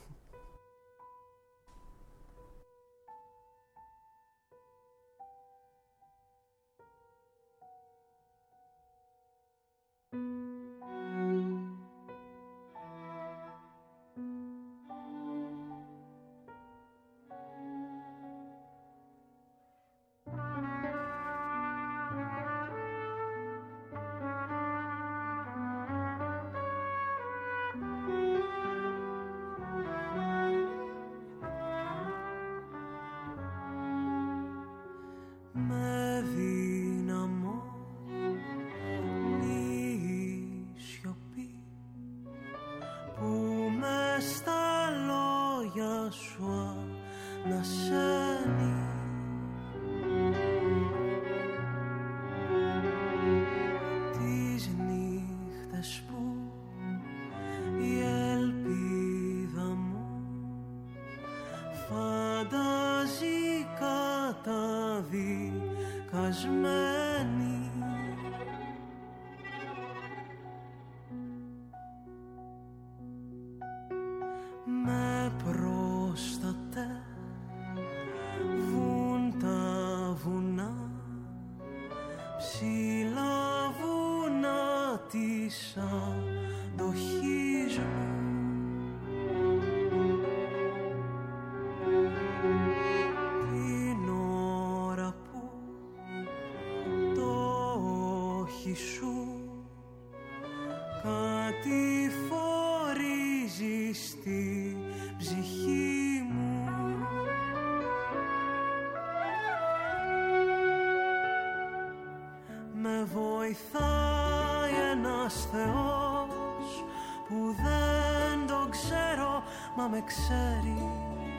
Με ξέρει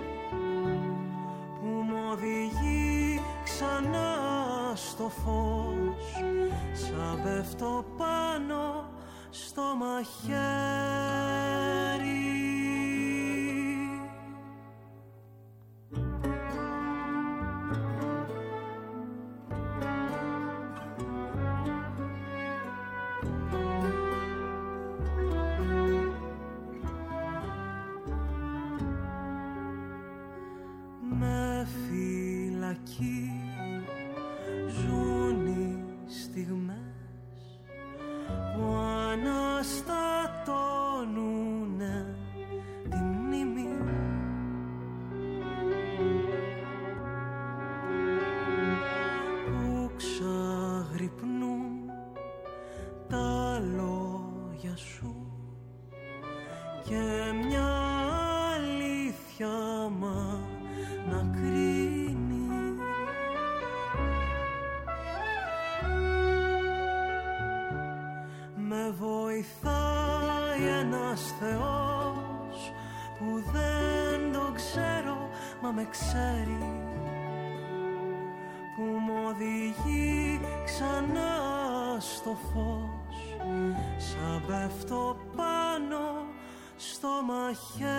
που μ' οδηγεί ξανά στο φως, σαν πέφτω πάνω στο μαχαίρι. Ζουν οι στιγμές που αναστατώνουν Πάει ένας Θεός που δεν το ξέρω, μα με ξέρει, που μ' οδηγεί ξανά στο φως, σαν πέφτω πάνω στο μαχαίρι.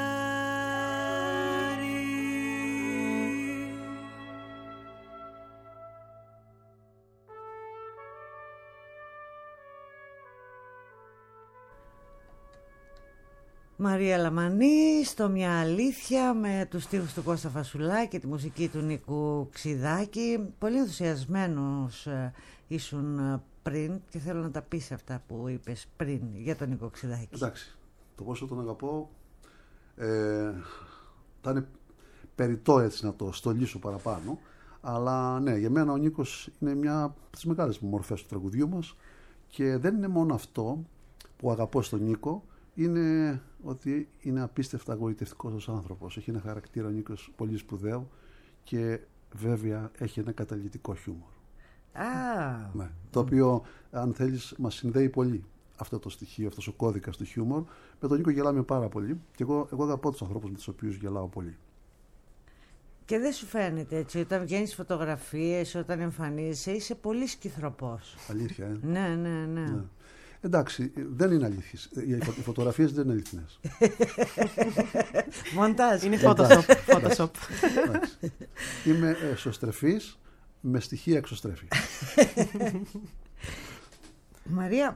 Μαρία Λαμανή, στο Μια Αλήθεια, με τους στίχους του Κώστα Φασουλά και τη μουσική του Νίκου Ξιδάκη. Πολύ ενθουσιασμένος ήσουν πριν και θέλω να τα πεις αυτά που είπες πριν για τον Νίκο Ξιδάκη. Εντάξει, το πόσο τον αγαπώ θα είναι περιττό έτσι να το στολίσω παραπάνω, αλλά ναι, για μένα ο Νίκος είναι μια από τις μεγάλες μορφές του τραγουδιού μας και δεν είναι μόνο αυτό που αγαπώ στον Νίκο, είναι ότι είναι απίστευτα γοητευτικός ως άνθρωπος. Έχει ένα χαρακτήρα ο Νίκος πολύ σπουδαίο και βέβαια έχει ένα καταλυτικό χιούμορ. Ναι, το οποίο, αν θέλεις, μας συνδέει πολύ αυτό το στοιχείο, αυτός ο κώδικας του χιούμορ. Με τον Νίκο γελάμε πάρα πολύ και εγώ αγαπώ τους ανθρώπους με τους οποίους γελάω πολύ. Και δεν σου φαίνεται έτσι, όταν βγαίνεις φωτογραφίες, όταν εμφανίζεσαι, είσαι πολύ σκυθροπός. Αλήθεια, Ναι. Εντάξει, δεν είναι αλήθειες. Οι φωτογραφίες δεν είναι αληθινές. Μοντάζ. Είναι Photoshop. Είμαι εσωστρεφής με στοιχεία εξωστρέφεια. Μαρία,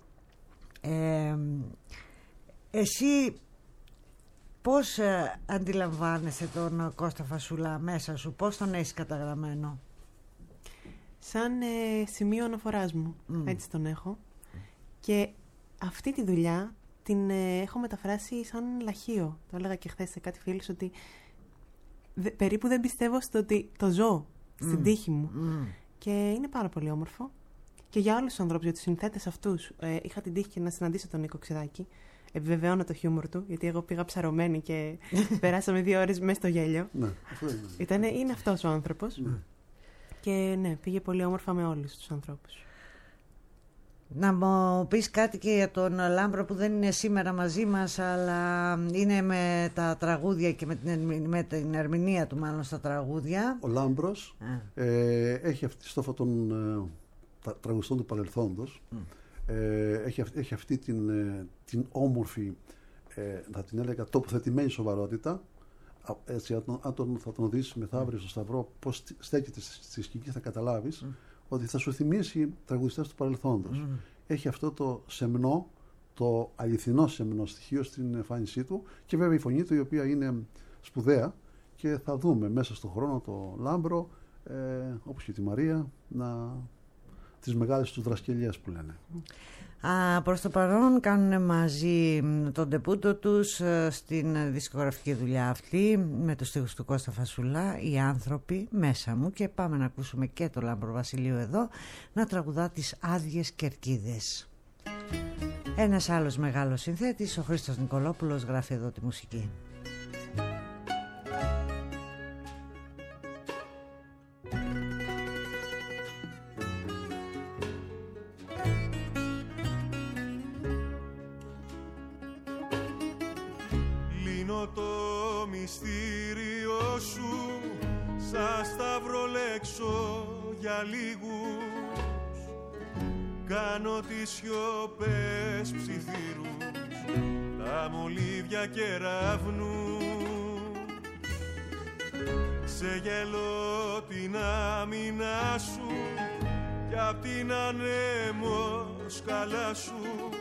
εσύ πώς αντιλαμβάνεσαι τον Κώστα Φασουλά μέσα σου, πώς τον έχεις καταγραμμένο? Σαν σημείο αναφοράς μου, έτσι τον έχω. Και αυτή τη δουλειά την έχω μεταφράσει σαν λαχείο. Το έλεγα και χθες σε κάτι φίλους ότι περίπου δεν πιστεύω στο ότι το ζω στην τύχη μου. Και είναι πάρα πολύ όμορφο. Και για όλους τους ανθρώπους, για τους συνθέτες αυτούς, είχα την τύχη και να συναντήσω τον Νίκο Ξιδάκη. Επιβεβαιώνω το χιούμορ του, γιατί εγώ πήγα ψαρωμένη και περάσαμε 2 ώρες μέσα στο γέλιο. Είναι αυτός ο άνθρωπος. Και ναι, πήγε πολύ όμορφα με όλους τους ανθρώπους. Να μου πεις κάτι και για τον Λάμπρο που δεν είναι σήμερα μαζί μας, αλλά είναι με τα τραγούδια και με την ερμηνεία του μάλλον στα τραγούδια. Ο Λάμπρος έχει αυτή στόφα των τραγουστών του παρελθόντος. Έχει αυτή την όμορφη, θα την έλεγα, τοποθετημένη σοβαρότητα. Έτσι, θα τον δεις μεθαύριο στο Σταυρό πώς στέκεται στη σκηνή, θα καταλάβεις ότι θα σου θυμίσει τραγουδιστές του παρελθόντος. Έχει αυτό το σεμνό, το αληθινό σεμνό στοιχείο στην εμφάνισή του και βέβαια η φωνή του, η οποία είναι σπουδαία, και θα δούμε μέσα στον χρόνο το Λάμπρο, όπως και τη Μαρία, τις μεγάλες τους δρασκελίες που λένε. Προς το παρόν κάνουν μαζί τον ντεπούτο τους στην δισκογραφική δουλειά αυτή με τους στίχους του Κώστα Φασουλά, οι άνθρωποι μέσα μου, και πάμε να ακούσουμε και το Λάμπρο Βασιλείου εδώ να τραγουδά τις άδειες κερκίδες. Ένας άλλος μεγάλος συνθέτης, ο Χρήστος Νικολόπουλος, γράφει εδώ τη μουσική. Το μυστήριο σου σαν σταυρολέξω για λίγους, κάνω τις σιωπές ψιθύρους, τα μολύβια κεραυνούς, ξεγελώ την άμυνα σου κι απ' την ανέμο σκαλά σου,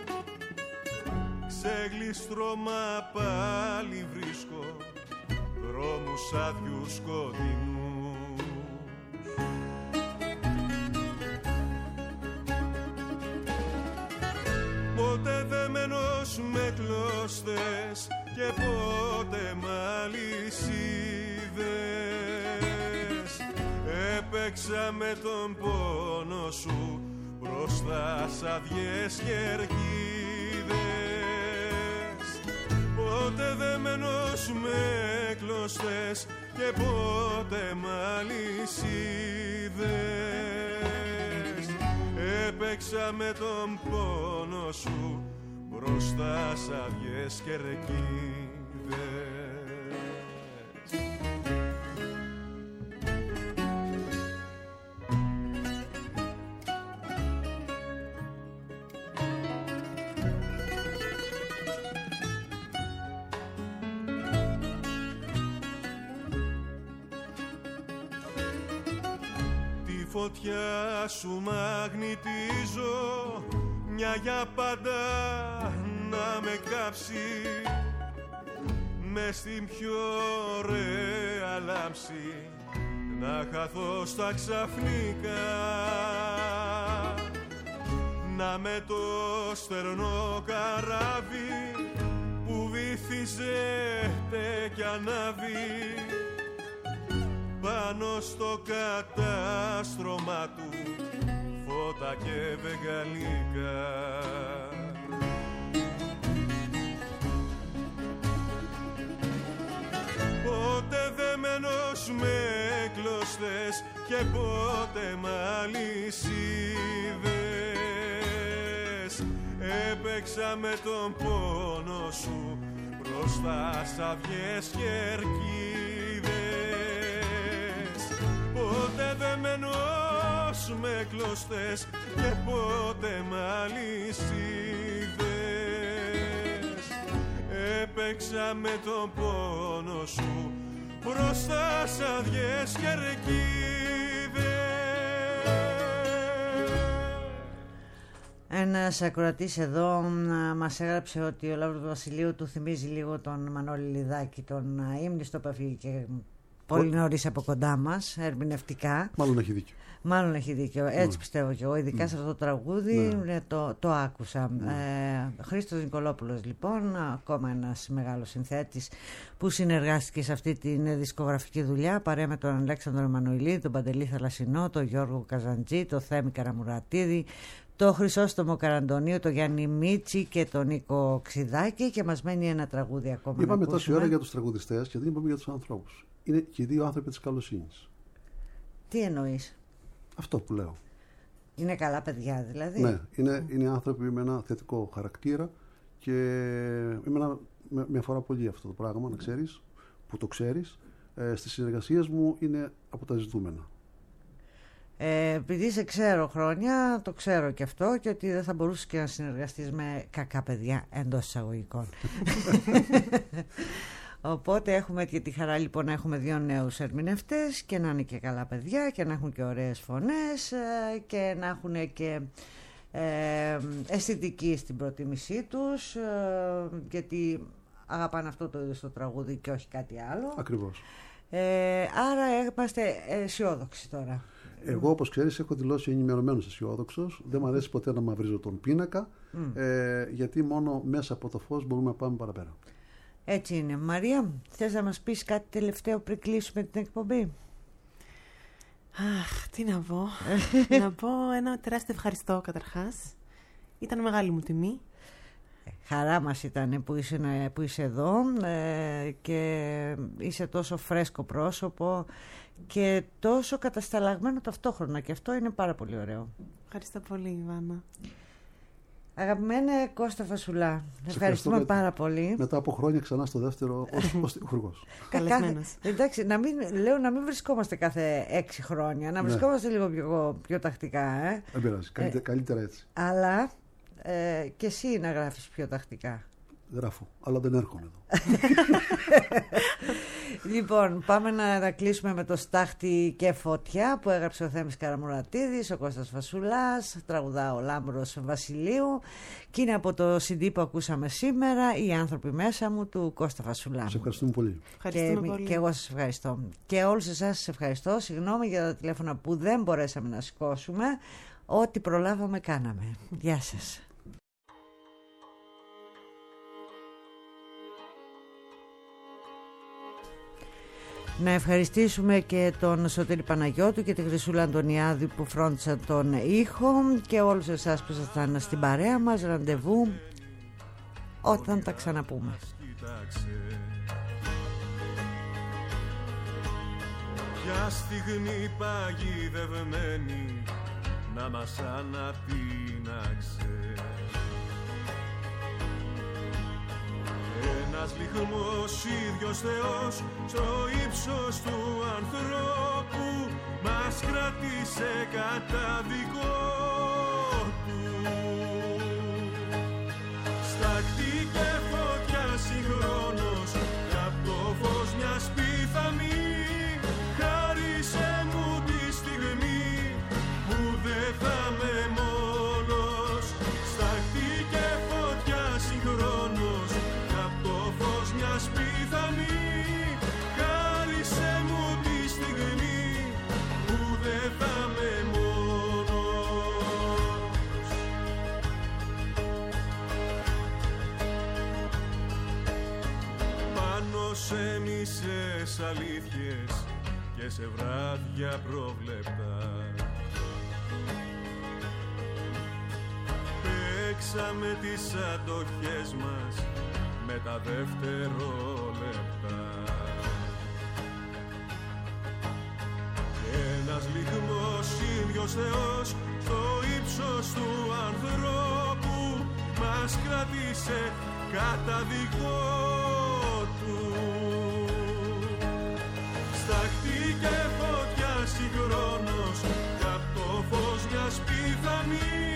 σε γλιστρώμα πάλι βρίσκω δρόμους άδειους σκοτεινούς. Πότε δεμένος με κλώστες και πότε μ' αλυσίδες, έπαιξα με τον πόνο σου μπροστά σ' άδειες κερκίδες. Πότε δεμένος με κλωστές και πότε μ' αλυσίδες, έπαιξα με τον πόνο σου μπροστά σ' άδειες κερκίδες. Φωτιά σου μαγνητίζω, μια για πάντα να με κάψει, μες στην πιο ωραία λάμψη να χαθώ στα ξαφνικά, να με το στερνό καράβι που βυθίζεται κι ανάβει πάνω στο κατάστρωμα του φώτα και βεγγαλικά. Πότε δεμένος με κλωστές και πότε μ' αλυσίδες, έπαιξα με τον πόνο σου μπροστά σ' αυγές και ερκίδες. Πότε δεμένος με κλωστές και πότε μ' αλυσίδες, έπαιξα με τον πόνο σου μπροστά σ' άδειες και ερκίδες. Ένας ακροατής εδώ μας έγραψε ότι ο Λαύρος Βασιλείου του θυμίζει λίγο τον Μανώλη Λιδάκη, τον ύμνηστο που έφυγε πολύ νωρίς από κοντά μας, ερμηνευτικά. Μάλλον έχει δίκιο. Μάλλον έχει δίκιο. Έτσι πιστεύω και εγώ. Ειδικά σε αυτό το τραγούδι το άκουσα. Χρήστος Νικολόπουλος, λοιπόν, ακόμα ένας μεγάλος συνθέτης που συνεργάστηκε σε αυτή τη δισκογραφική δουλειά παρέα με τον Αλέξανδρο Εμμανουηλίδη, τον Παντελή Θαλασσινό, τον Γιώργο Καζαντζή, τον Θέμη Καραμουρατίδη, τον Χρυσόστομο Καραντονίου, τον Γιάννη Μίτσι και τον Νίκο Ξιδάκη, και μας μένει ένα τραγούδι ακόμα. Είπαμε τόση ώρα για τους τραγουδιστές και δεν είπαμε για τους ανθρώπους. Είναι και οι δύο άνθρωποι της καλοσύνης. Τι εννοείς? Αυτό που λέω. Είναι καλά παιδιά δηλαδή? Ναι, είναι άνθρωποι με ένα θετικό χαρακτήρα και με αφορά πολύ αυτό το πράγμα, να ξέρεις, που το ξέρεις. Στις συνεργασίες μου είναι από τα ζητούμενα. Επειδή σε ξέρω χρόνια, το ξέρω και αυτό, και ότι δεν θα μπορούσες και να συνεργαστείς με κακά παιδιά εντός εισαγωγικών. Οπότε έχουμε και τη χαρά λοιπόν να έχουμε δύο νέους ερμηνευτές και να είναι και καλά παιδιά και να έχουν και ωραίες φωνές και να έχουν και αισθητική στην προτίμησή τους, γιατί αγαπάνε αυτό το είδος το τραγούδι και όχι κάτι άλλο. Ακριβώς. Άρα είμαστε αισιόδοξοι τώρα. Εγώ, όπως ξέρεις, έχω δηλώσει ενημερωμένος αισιόδοξος. Δεν μου αρέσει ποτέ να μαυρίζω τον πίνακα, γιατί μόνο μέσα από το φως μπορούμε να πάμε παραπέρα. Έτσι είναι. Μαρία, θες να μας πεις κάτι τελευταίο πριν κλείσουμε την εκπομπή? Αχ, τι να πω. Να πω ένα τεράστιο ευχαριστώ καταρχάς. Ήταν μεγάλη μου τιμή. Χαρά μας ήταν που είσαι εδώ και είσαι τόσο φρέσκο πρόσωπο και τόσο κατασταλαγμένο ταυτόχρονα, και αυτό είναι πάρα πολύ ωραίο. Ευχαριστώ πολύ, Ιβάνα. Αγαπημένε Κώστα Φασουλά, ευχαριστούμε πάρα πολύ. Μετά από χρόνια ξανά στο δεύτερο ως τυχουργός. Καλεσμένος. Εντάξει, να μην βρισκόμαστε κάθε 6 χρόνια, να βρισκόμαστε λίγο πιο τακτικά. Δεν πειράζει, καλύτερα έτσι. Αλλά και εσύ να γράφεις πιο τακτικά. Γράφω, αλλά δεν έρχομαι εδώ. Λοιπόν, πάμε να κλείσουμε με το Στάχτη και Φωτιά που έγραψε ο Θέμης Καραμουρατίδης, ο Κώστας Φασουλάς, τραγουδά ο Λάμπρος Βασιλείου, και είναι από το CD που ακούσαμε σήμερα, Οι άνθρωποι μέσα μου, του Κώστα Φασουλά. Σας ευχαριστούμε πολύ. Και εγώ σας ευχαριστώ. Και όλους εσάς σας ευχαριστώ. Συγγνώμη για τα τηλέφωνα που δεν μπορέσαμε να σηκώσουμε. Ό,τι προλάβαμε κάναμε. Γεια σας. Να ευχαριστήσουμε και τον Σωτήρη Παναγιώτου και τη Χρυσούλα Αντωνιάδη που φρόντισαν τον ήχο, και όλους εσάς που ήσασταν στην παρέα μας. Ραντεβού όταν τα ξαναπούμε. Ποια στιγμή παγιδευμένη να μας αναπίναξε, ένας λιχμός ίδιος Θεός στο ύψος του ανθρώπου μας κράτησε καταδικό του. Στάχτηκε φωτιά συγχρόνως κι απ' το φως μιας πιθανή. Χάρισε μου τη στιγμή που δεν θα με μόνος. Στάχτηκε φωτιά συγχρόνως κι απ' το φως μιας πιθανή. Χάρισε μου τη στιγμή που δεν θα με μόνος. Πάνω σε μισές αλήθειες και σε βράδια προβλεπτά παίξαμε τις αντοχές μας με τα δευτερόλεπτα. Ένας λιχμός ίδιος Θεός στο ύψος του ανθρώπου μας κράτησε καταδικό του. Στάχτηκε φωτιά συγχρόνως κι απ' το φως μιας πιθανής.